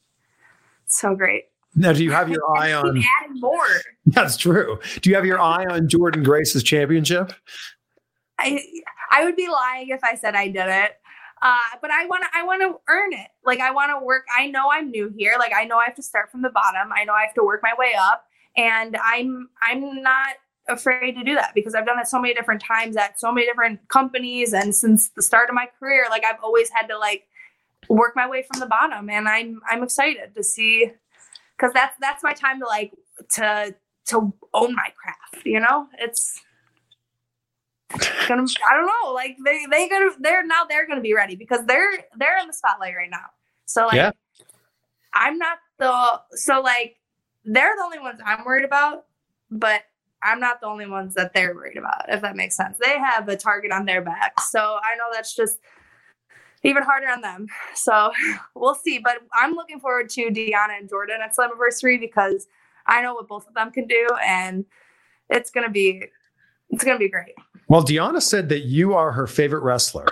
So great. Now, do you have your eye keep on... adding more. That's true. Do you have your eye on Jordynne Grace's championship? I I would be lying if I said I didn't. Uh, but I want to I want to earn it. Like I want to work. I know I'm new here. Like I know I have to start from the bottom. I know I have to work my way up. And I'm I'm not afraid to do that because I've done that so many different times at so many different companies. And since the start of my career, like I've always had to like work my way from the bottom. And I'm, I'm excited to see, cause that's, that's my time to like, to, to own my craft, you know, it's gonna, I don't know, like they, they gonna, they're now they're going to be ready because they're, they're in the spotlight right now. So like, yeah. I'm not the, so like, they're the only ones I'm worried about, but I'm not the only ones that they're worried about, if that makes sense. They have a target on their back. So I know that's just even harder on them. So we'll see. But I'm looking forward to Deanna and Jordynne at Slammiversary because I know what both of them can do. And it's going to be, it's going to be great. Well, Deanna said that you are her favorite wrestler.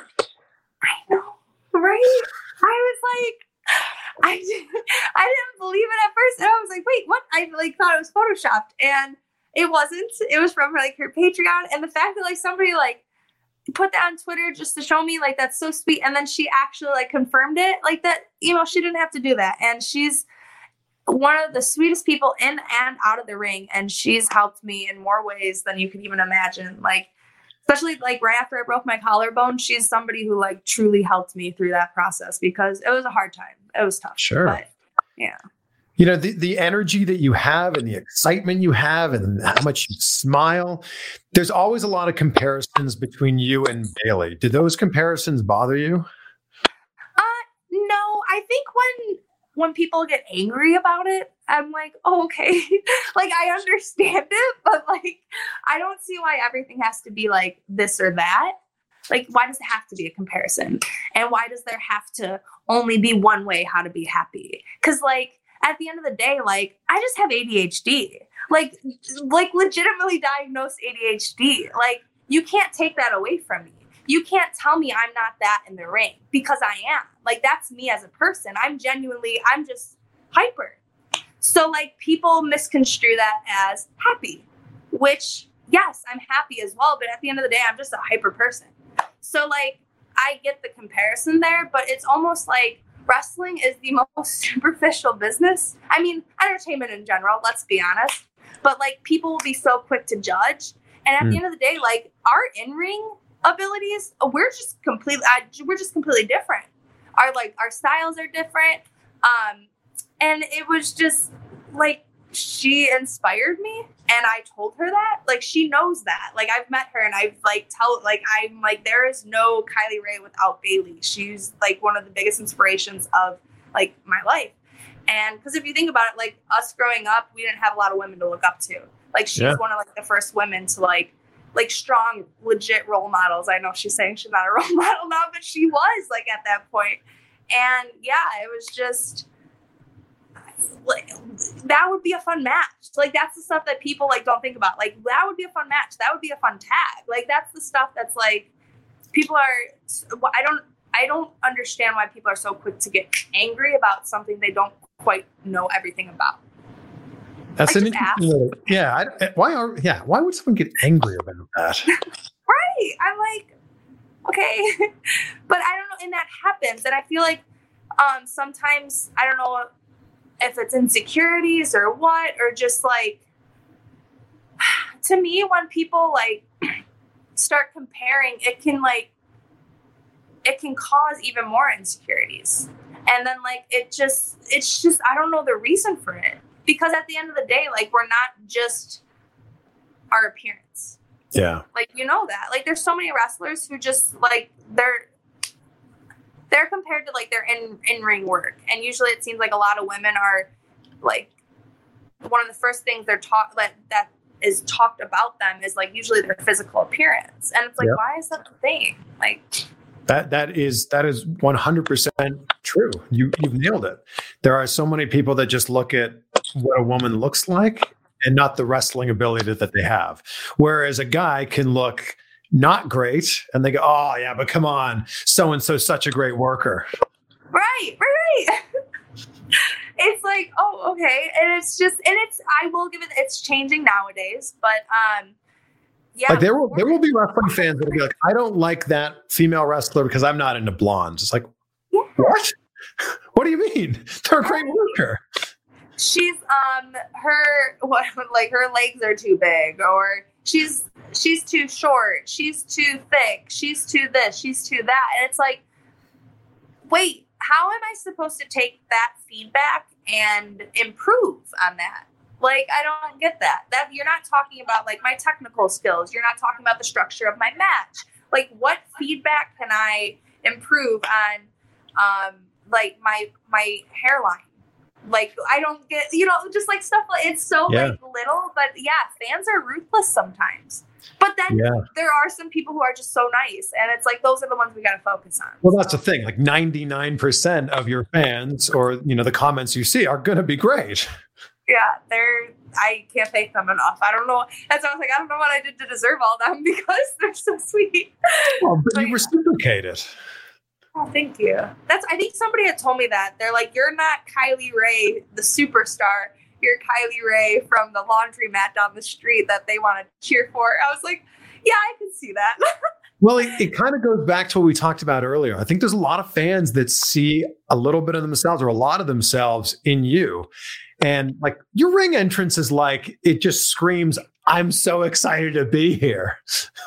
I know, right? I was like, I didn't, I didn't believe it at first. And I was like, wait, what? I like thought it was Photoshopped. And it wasn't. It was from like her Patreon. And the fact that like somebody like put that on Twitter just to show me like that's so sweet. And then she actually like confirmed it like that, you know, she didn't have to do that. And she's one of the sweetest people in and out of the ring. And she's helped me in more ways than you could even imagine. Like, especially like right after I broke my collarbone, she's somebody who like truly helped me through that process because it was a hard time. It was tough. Sure. But yeah. You know, the, the energy that you have and the excitement you have and how much you smile, there's always a lot of comparisons between you and Bayley. Do those comparisons bother you? Uh, no, I think when, when people get angry about it, I'm like, oh, okay. Like, I understand it, but like, I don't see why everything has to be like this or that. Like, why does it have to be a comparison? And why does there have to only be one way how to be happy? Because like, at the end of the day, like I just have A D H D, like, like legitimately diagnosed A D H D. Like you can't take that away from me. You can't tell me I'm not that in the ring because I am. Like that's me as a person. I'm genuinely, I'm just hyper. So like people misconstrue that as happy, which yes, I'm happy as well. But at the end of the day, I'm just a hyper person. So like I get the comparison there, but it's almost like wrestling is the most superficial business. I mean, entertainment in general, let's be honest. But like people will be so quick to judge. And at mm. the end of the day, like our in-ring abilities, we're just completely, we're just completely different. Our like our styles are different. Um, and it was just like, she inspired me and I told her that. Like she knows that. Like I've met her and I've like tell like I'm like there is no Kylie Rae without Bayley. She's like one of the biggest inspirations of like my life. And because if you think about it, like us growing up, we didn't have a lot of women to look up to. Like she's yeah. one of like the first women to like like strong, legit role models. I know she's saying she's not a role model now, but she was like at that point. And yeah, it was just like that would be a fun match. Like that's the stuff that people like don't think about. Like that would be a fun match. That would be a fun tag. Like that's the stuff that's like people are. I don't. I don't understand why people are so quick to get angry about something they don't quite know everything about. That's like an interesting. Little, yeah. I, why are? Yeah. Why would someone get angry about that? Right. I'm like, okay, but I don't know. And that happens, and I feel like um, sometimes I don't know. if it's insecurities or what, or just like, to me, when people like start comparing, it can like, it can cause even more insecurities. And then like, it just, it's just, I don't know the reason for it. Because at the end of the day, like, we're not just our appearance. Yeah. Like, you know that. Like, there's so many wrestlers who just, like, they're, they're compared to, like, their in, in-ring work. And usually it seems like a lot of women are, like, one of the first things they're taught, that, that is talked about them is, like, usually their physical appearance. And it's like, Yep. why is that the thing? Like... That that is that is one hundred percent true. You you've nailed it. There are so many people that just look at what a woman looks like and not the wrestling ability that, that they have. Whereas a guy can look not great and they go, "Oh yeah, but come on, so and so such a great worker." Right, right. It's like, oh, okay, and it's just, and it's, I will give it, it's changing nowadays, but um. Yeah. Like there will there will be wrestling fans that will be like, I don't like that female wrestler because I'm not into blondes. It's like, yeah. what? What do you mean? They're a great worker. She's um her what like her legs are too big, or she's she's too short, she's too thick, she's too this, she's too that. And it's like, wait, how am I supposed to take that feedback and improve on that? Like, I don't get that. That you're not talking about like my technical skills. You're not talking about the structure of my match. Like, what feedback can I improve on, um, like my my hairline? Like, I don't get, you know, just like stuff like, it's so Yeah. like little, but yeah, fans are ruthless sometimes. But then Yeah. there are some people who are just so nice, and it's like those are the ones we got to focus on. Well, that's the thing. Like ninety-nine percent of your fans, or you know, the comments you see are going to be great. Yeah, they're, I can't thank them enough. I don't know. That's why I was like, I don't know what I did to deserve all them, because they're so sweet. Well, but Like, you reciprocate it. oh, thank you. That's, I think somebody had told me that. They're like, you're not Kylie Ray, the superstar. You're Kylie Ray from the laundromat down the street that they want to cheer for. I was like, yeah, I can see that. Well, it, it kind of goes back to what we talked about earlier. I think there's a lot of fans that see a little bit of themselves or a lot of themselves in you. And like your ring entrance is like, it just screams, I'm so excited to be here.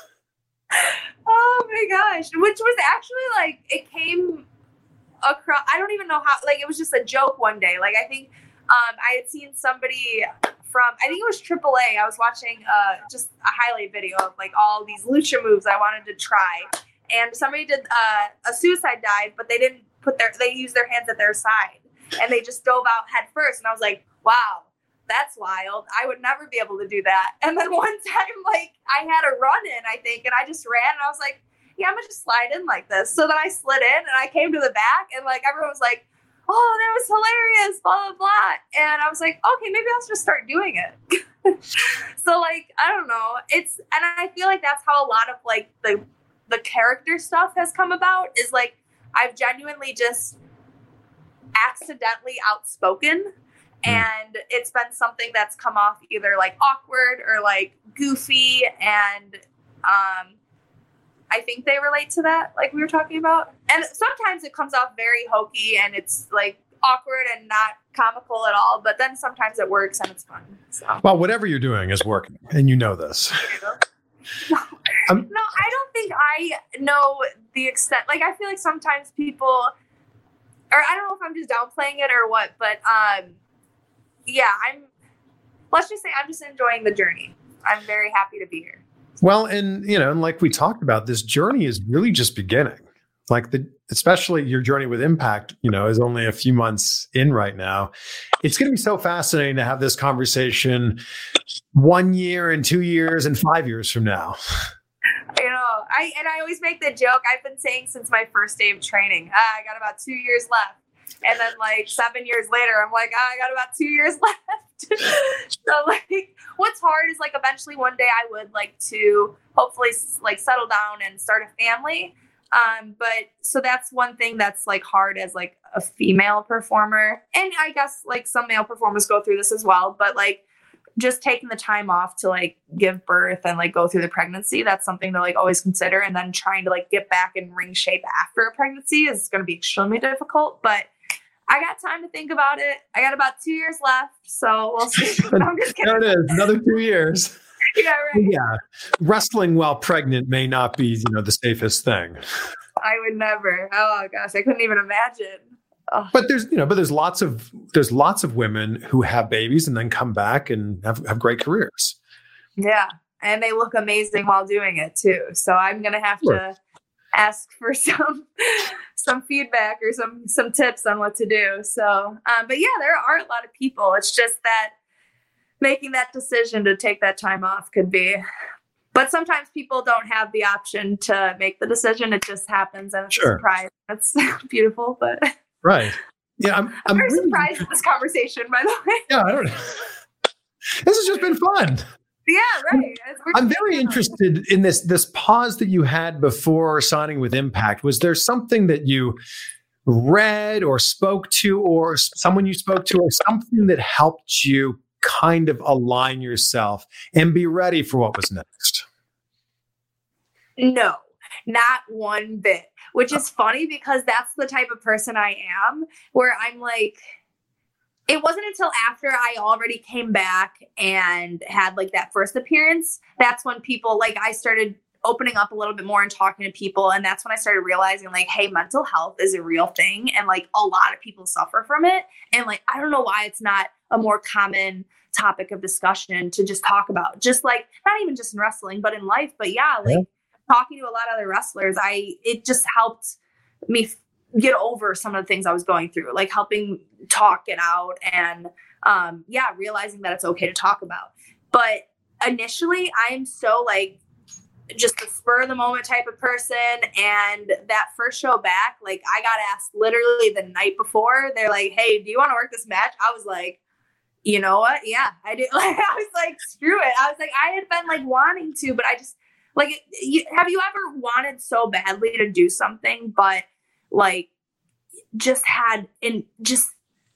Oh my gosh. Which was actually like, it came across, I don't even know how, like, it was just a joke one day. Like, I think um, I had seen somebody from, I think it was triple A. I was watching uh, just a highlight video of like all these lucha moves I wanted to try. And somebody did uh, a suicide dive, but they didn't put their, they used their hands at their side. And they just dove out head first. And I was like, wow, that's wild. I would never be able to do that. And then one time, like, I had a run in, I think, and I just ran. And I was like, yeah, I'm going to just slide in like this. So then I slid in and I came to the back. And, like, everyone was like, oh, that was hilarious, blah, blah, blah. And I was like, okay, maybe I'll just start doing it. So, like, I don't know. It's, and I feel like that's how a lot of, like, the the character stuff has come about, is, like, I've genuinely just accidentally outspoken, and it's been something that's come off either like awkward or like goofy, and um I think they relate to that, like we were talking about. And sometimes it comes off very hokey and it's like awkward and not comical at all, but then sometimes it works and it's fun. So Well, whatever you're doing is working, and you know this. no, Um, no, I don't think I know the extent. Like, I feel like sometimes people, or I don't know if I'm just downplaying it or what, but um, yeah, I'm, let's just say I'm just enjoying the journey. I'm very happy to be here. Well, and you know, and like we talked about, this journey is really just beginning. Like the, especially your journey with Impact, you know, is only a few months in right now. It's going to be so fascinating to have this conversation one year and two years and five years from now. You know, I and I always make the joke I've been saying since my first day of training. Ah, I got about two years left. And then like seven years later, I'm like, ah, I got about two years left. So like, what's hard is like eventually one day I would like to hopefully like settle down and start a family. Um, but so that's one thing that's like hard as like a female performer. And I guess like some male performers go through this as well, but like just taking the time off to like give birth and like go through the pregnancy, that's something to like always consider. And then trying to like get back in ring shape after a pregnancy is going to be extremely difficult. But I got time to think about it. I got about two years left, so we'll see. No, I'm just kidding. There it is. Another two years. Yeah, right. Yeah. Wrestling while pregnant may not be, you know, the safest thing. I would never. Oh gosh, I couldn't even imagine. Oh. But there's, you know, but there's lots of there's lots of women who have babies and then come back and have, have great careers. Yeah, and they look amazing while doing it too. So I'm gonna have Sure. to ask for some some feedback or some some tips on what to do. So, um, but yeah, there are a lot of people. It's just that making that decision to take that time off could be. But sometimes people don't have the option to make the decision. It just happens, and it's Sure. a surprise. That's beautiful, but Right. Yeah. I'm, I'm, I'm very really- surprised at this conversation, by the way. Yeah. I don't know. This has just been fun. Yeah, right. It's- we're I'm just very hanging out. interested in this this pause that you had before signing with Impact. Was there something that you read or spoke to, or s- someone you spoke to, or something that helped you kind of align yourself and be ready for what was next? No, not one bit, which is funny because that's the type of person I am, where I'm like, it wasn't until after I already came back and had like that first appearance, that's when people, like, I started opening up a little bit more and talking to people. And that's when I started realizing, like, hey, mental health is a real thing. And like a lot of people suffer from it. And like, I don't know why it's not a more common topic of discussion to just talk about, just like, not even just in wrestling, but in life. But yeah, like, talking to a lot of other wrestlers, I it just helped me f- get over some of the things I was going through, like helping talk it out and um, yeah, realizing that it's okay to talk about. But initially, I am so like just a spur of the moment type of person. And that first show back, like I got asked literally the night before. They're like, "Hey, do you want to work this match?" I was like, "You know what? Yeah, I do." Like I was like, "Screw it." I was like, I had been like wanting to, but I just. Like, you, have you ever wanted so badly to do something, but like just had in just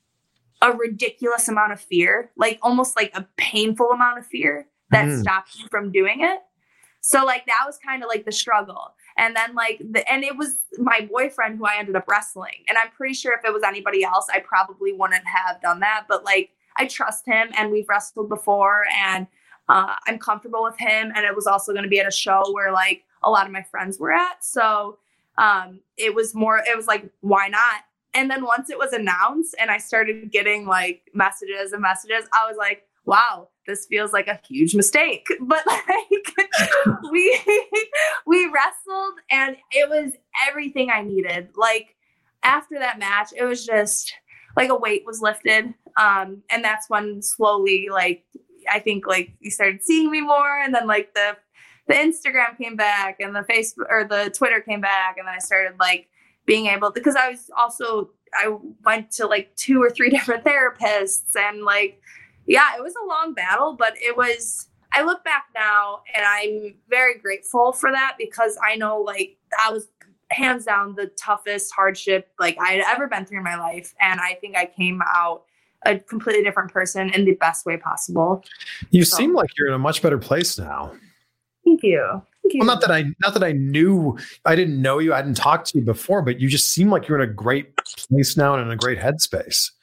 a ridiculous amount of fear, like almost like a painful amount of fear that Mm. stopped you from doing it? So like that was kind of like the struggle. And then like, the, and it was my boyfriend who I ended up wrestling. And I'm pretty sure if it was anybody else, I probably wouldn't have done that. But like, I trust him and we've wrestled before and Uh, I'm comfortable with him. And it was also going to be at a show where like a lot of my friends were at. So um, it was more, it was like, why not? And then once it was announced and I started getting like messages and messages, I was like, wow, this feels like a huge mistake. But like we, we wrestled and it was everything I needed. Like after that match, it was just like a weight was lifted. Um, and that's when slowly like, I think like you started seeing me more and then like the the Instagram came back and the Facebook or the Twitter came back and then I started like being able to, because I was also I went to like two or three different therapists and like yeah, it was a long battle, but it was I look back now and I'm very grateful for that because I know like that was hands down the toughest hardship like I had ever been through in my life. And I think I came out a completely different person in the best way possible. You So- seem like you're in a much better place now. Thank you. Thank you. Well, not that I, not that I knew, I didn't know you, I didn't talk to you before, but you just seem like you're in a great place now and in a great headspace.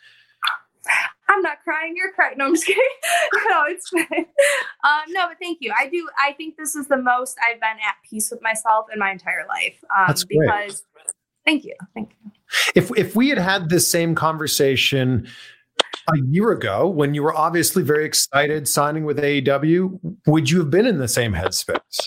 I'm not crying. You're crying. No, I'm just kidding. No, it's fine. Um, no, but thank you. I do. I think this is the most I've been at peace with myself in my entire life. Um, That's great. Because thank you. Thank you. If if we had had this same conversation a year ago, when you were obviously very excited signing with A E W, would you have been in the same headspace?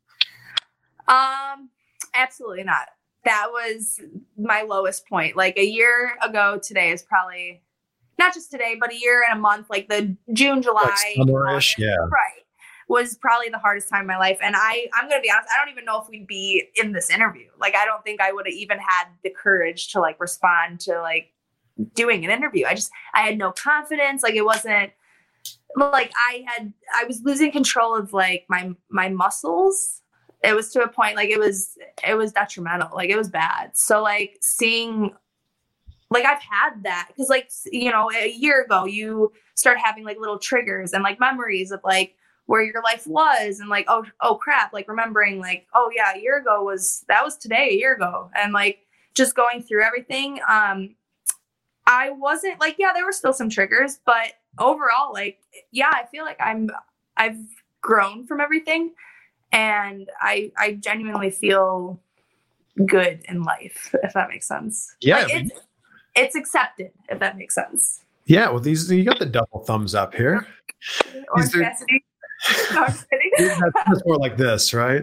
Um, absolutely not. That was my lowest point. Like a year ago today is probably not just today, but a year and a month, like the June, July, Like summerish, August, yeah. right, was probably the hardest time of my life. And I, I'm going to be honest, I don't even know if we'd be in this interview. Like, I don't think I would have even had the courage to like respond to like doing an interview. I just, I had no confidence. Like it wasn't like I had, I was losing control of like my, my muscles. It was to a point like it was, it was detrimental. Like it was bad. So like seeing, like I've had that because like, you know, a year ago you start having like little triggers and like memories of like where your life was and like, oh, oh crap. Like remembering like, oh yeah, a year ago was, that was today, a year ago. And like just going through everything. Um, I wasn't like, yeah, there were still some triggers, but overall, like, yeah, I feel like I'm, I've grown from everything, and I, I genuinely feel good in life, if that makes sense. Yeah. Like, it's, it's accepted, if that makes sense. Yeah. Well, these, you got the double thumbs up here. Or Is there- Cassidy. No, I'm kidding. That's, that's more like this, right?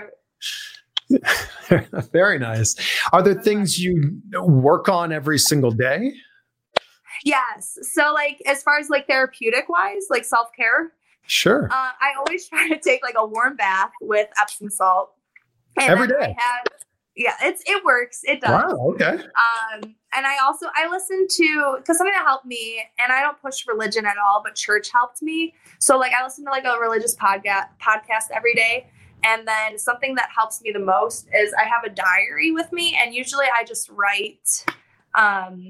Yeah. Very nice. Are there things you work on every single day? Yes. So like, as far as like therapeutic wise, like self-care, Sure. uh, I always try to take like a warm bath with Epsom salt. And Every then day? I have, yeah, it's, it works. It does. Wow. Okay. Um, and I also, I listen to, because something that helped me, and I don't push religion at all, but church helped me. So like, I listen to like a religious podcast podcast every day. And then something that helps me the most is I have a diary with me, and usually I just write, um,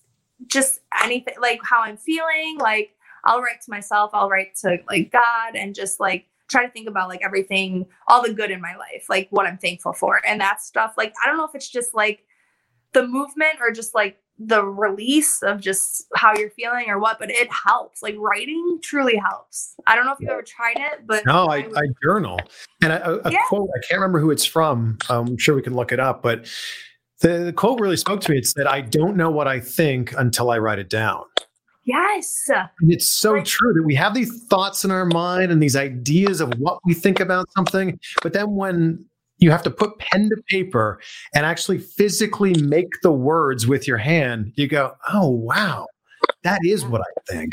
just anything, like how I'm feeling. Like I'll write to myself, I'll write to like God, and just like try to think about like everything, all the good in my life, like what I'm thankful for. And that stuff, like, I don't know if it's just like the movement or just like the release of just how you're feeling or what, but it helps. Like writing truly helps. I don't know if you've ever tried it, but No, I, I would- I journal. And a, a Yeah. quote, I can't remember who it's from. I'm sure we can look it up, but the, the quote really spoke to me. It said, I don't know what I think until I write it down. yes. And it's so Right. true that we have these thoughts in our mind and these ideas of what we think about something. But then when you have to put pen to paper and actually physically make the words with your hand, you go, oh, wow, that is what I think.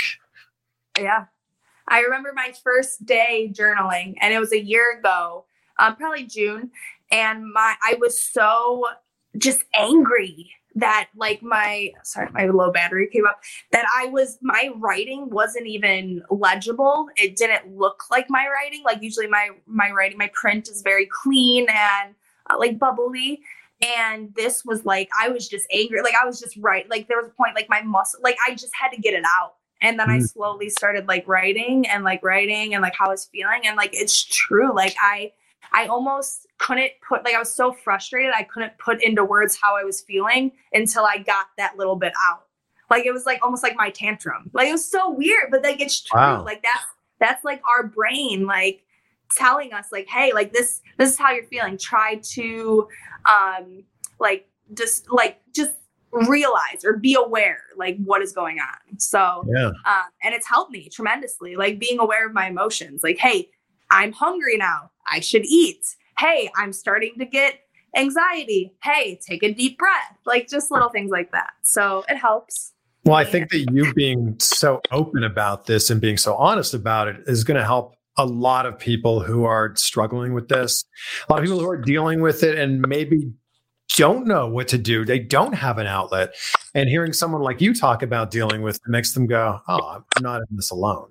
Yeah. I remember my first day journaling, and it was a year ago, um, probably June. And my, I was so just angry that like my, sorry, my low battery came up, that I was, my writing wasn't even legible. It didn't look like my writing. Like usually my, my writing, my print is very clean and uh, like bubbly. And this was like, I was just angry. Like I was just right. Like there was a point, like my muscle, like I just had to get it out. And then I slowly started like writing and like writing and like how I was feeling. And like, it's true. Like I, I almost couldn't put, like I was so frustrated, I couldn't put into words how I was feeling until I got that little bit out. Like it was like almost like my tantrum. Like it was so weird, but like it's true. Wow. Like that's, that's like our brain, like telling us like, hey, like this, this is how you're feeling. Try to, um, like just like, just realize or be aware like what is going on. So, Yeah. um, and it's helped me tremendously, like being aware of my emotions. Like, hey, I'm hungry now. I should eat. Hey, I'm starting to get anxiety. Hey, take a deep breath. Like just little things like that. So it helps. Well, I think that you being so open about this and being so honest about it is going to help a lot of people who are struggling with this. A lot of people who are dealing with it and maybe don't know what to do. They don't have an outlet. And hearing someone like you talk about dealing with it makes them go, oh, I'm not in this alone.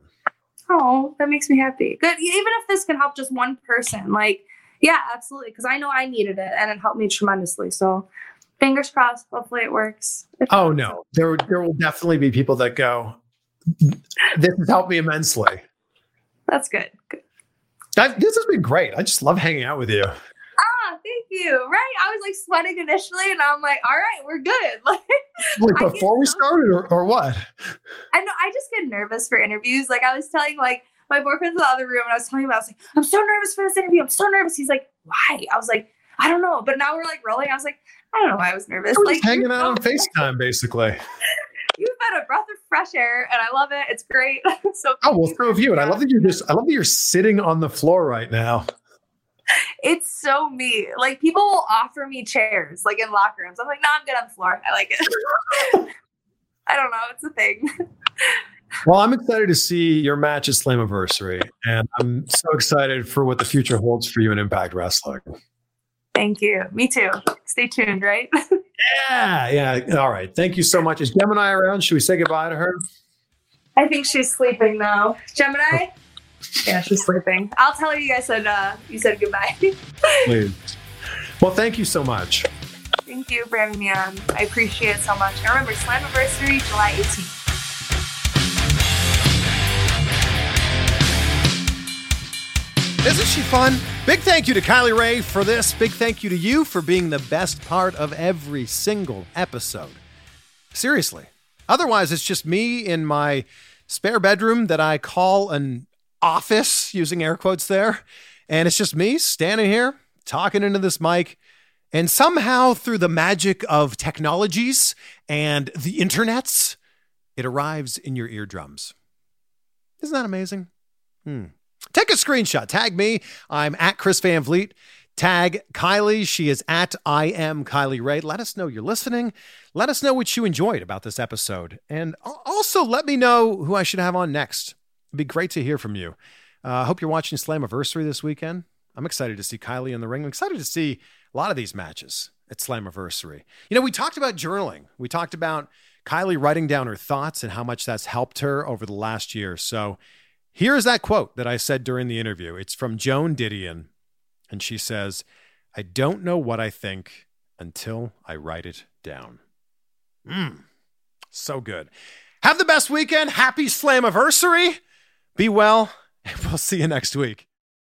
Oh, that makes me happy. Good. Even if this can help just one person, like, yeah, absolutely. Because I know I needed it and it helped me tremendously. So fingers crossed. Hopefully it works. If Oh, not, no. There, there will definitely be people that go, this has helped me immensely. That's good. Good. I, this has been great. I just love hanging out with you. Ah, thank you. Right. I was like sweating initially and I'm like, all right, we're good. Like, Like I get before we so- started or, or what? I know I just get nervous for interviews. Like I was telling like my boyfriend's in the other room and I was telling him, I was like, I'm so nervous for this interview. I'm so nervous. He's like, why? I was like, I don't know. But now we're like rolling. I was like, I don't know why I was nervous. We're Like just hanging you're out on so- FaceTime, basically. You've been a breath of fresh air and I love it. It's great. So Oh, well, throw of you. And I love that you're just, I love that you're sitting on the floor right now. it's so me. Like people will offer me chairs like in locker rooms. I'm like, no, I'm good on the floor. I like it. I don't know. It's a thing. Well, I'm excited to see your match at Slammiversary. And I'm so excited for what the future holds for you in Impact Wrestling. Thank you. Me too. Stay tuned, right? Yeah, yeah. All right. Thank you so much. Is Gemini around? Should we say goodbye to her? I think she's sleeping now. Gemini? Yeah, she's sleeping. I'll tell her you guys said uh, you said goodbye. Please. Well, thank you so much. Thank you for having me on. I appreciate it so much. And remember, Slammiversary, July eighteenth. Isn't she fun? Big thank you to Kylie Ray for this. Big thank you to you for being the best part of every single episode. Seriously, Otherwise, it's just me in my spare bedroom that I call an office, using air quotes there. And it's just me standing here talking into this mic. And somehow through the magic of technologies and the internets, it arrives in your eardrums. Isn't that amazing? Hmm. Take a screenshot. Tag me. I'm at Chris Van Vliet. Tag Kylie. She is at I am Kylie Ray. Let us know you're listening. Let us know what you enjoyed about this episode. And also let me know who I should have on next. It'd be great to hear from you. I uh, hope you're watching Slammiversary this weekend. I'm excited to see Kylie in the ring. I'm excited to see a lot of these matches at Slammiversary. You know, we talked about journaling. We talked about Kylie writing down her thoughts and how much that's helped her over the last year. So here's that quote that I said during the interview. It's from Joan Didion. And she says, I don't know what I think until I write it down. Mmm, so good. Have the best weekend. Happy Slammiversary. Be well, and we'll see you next week.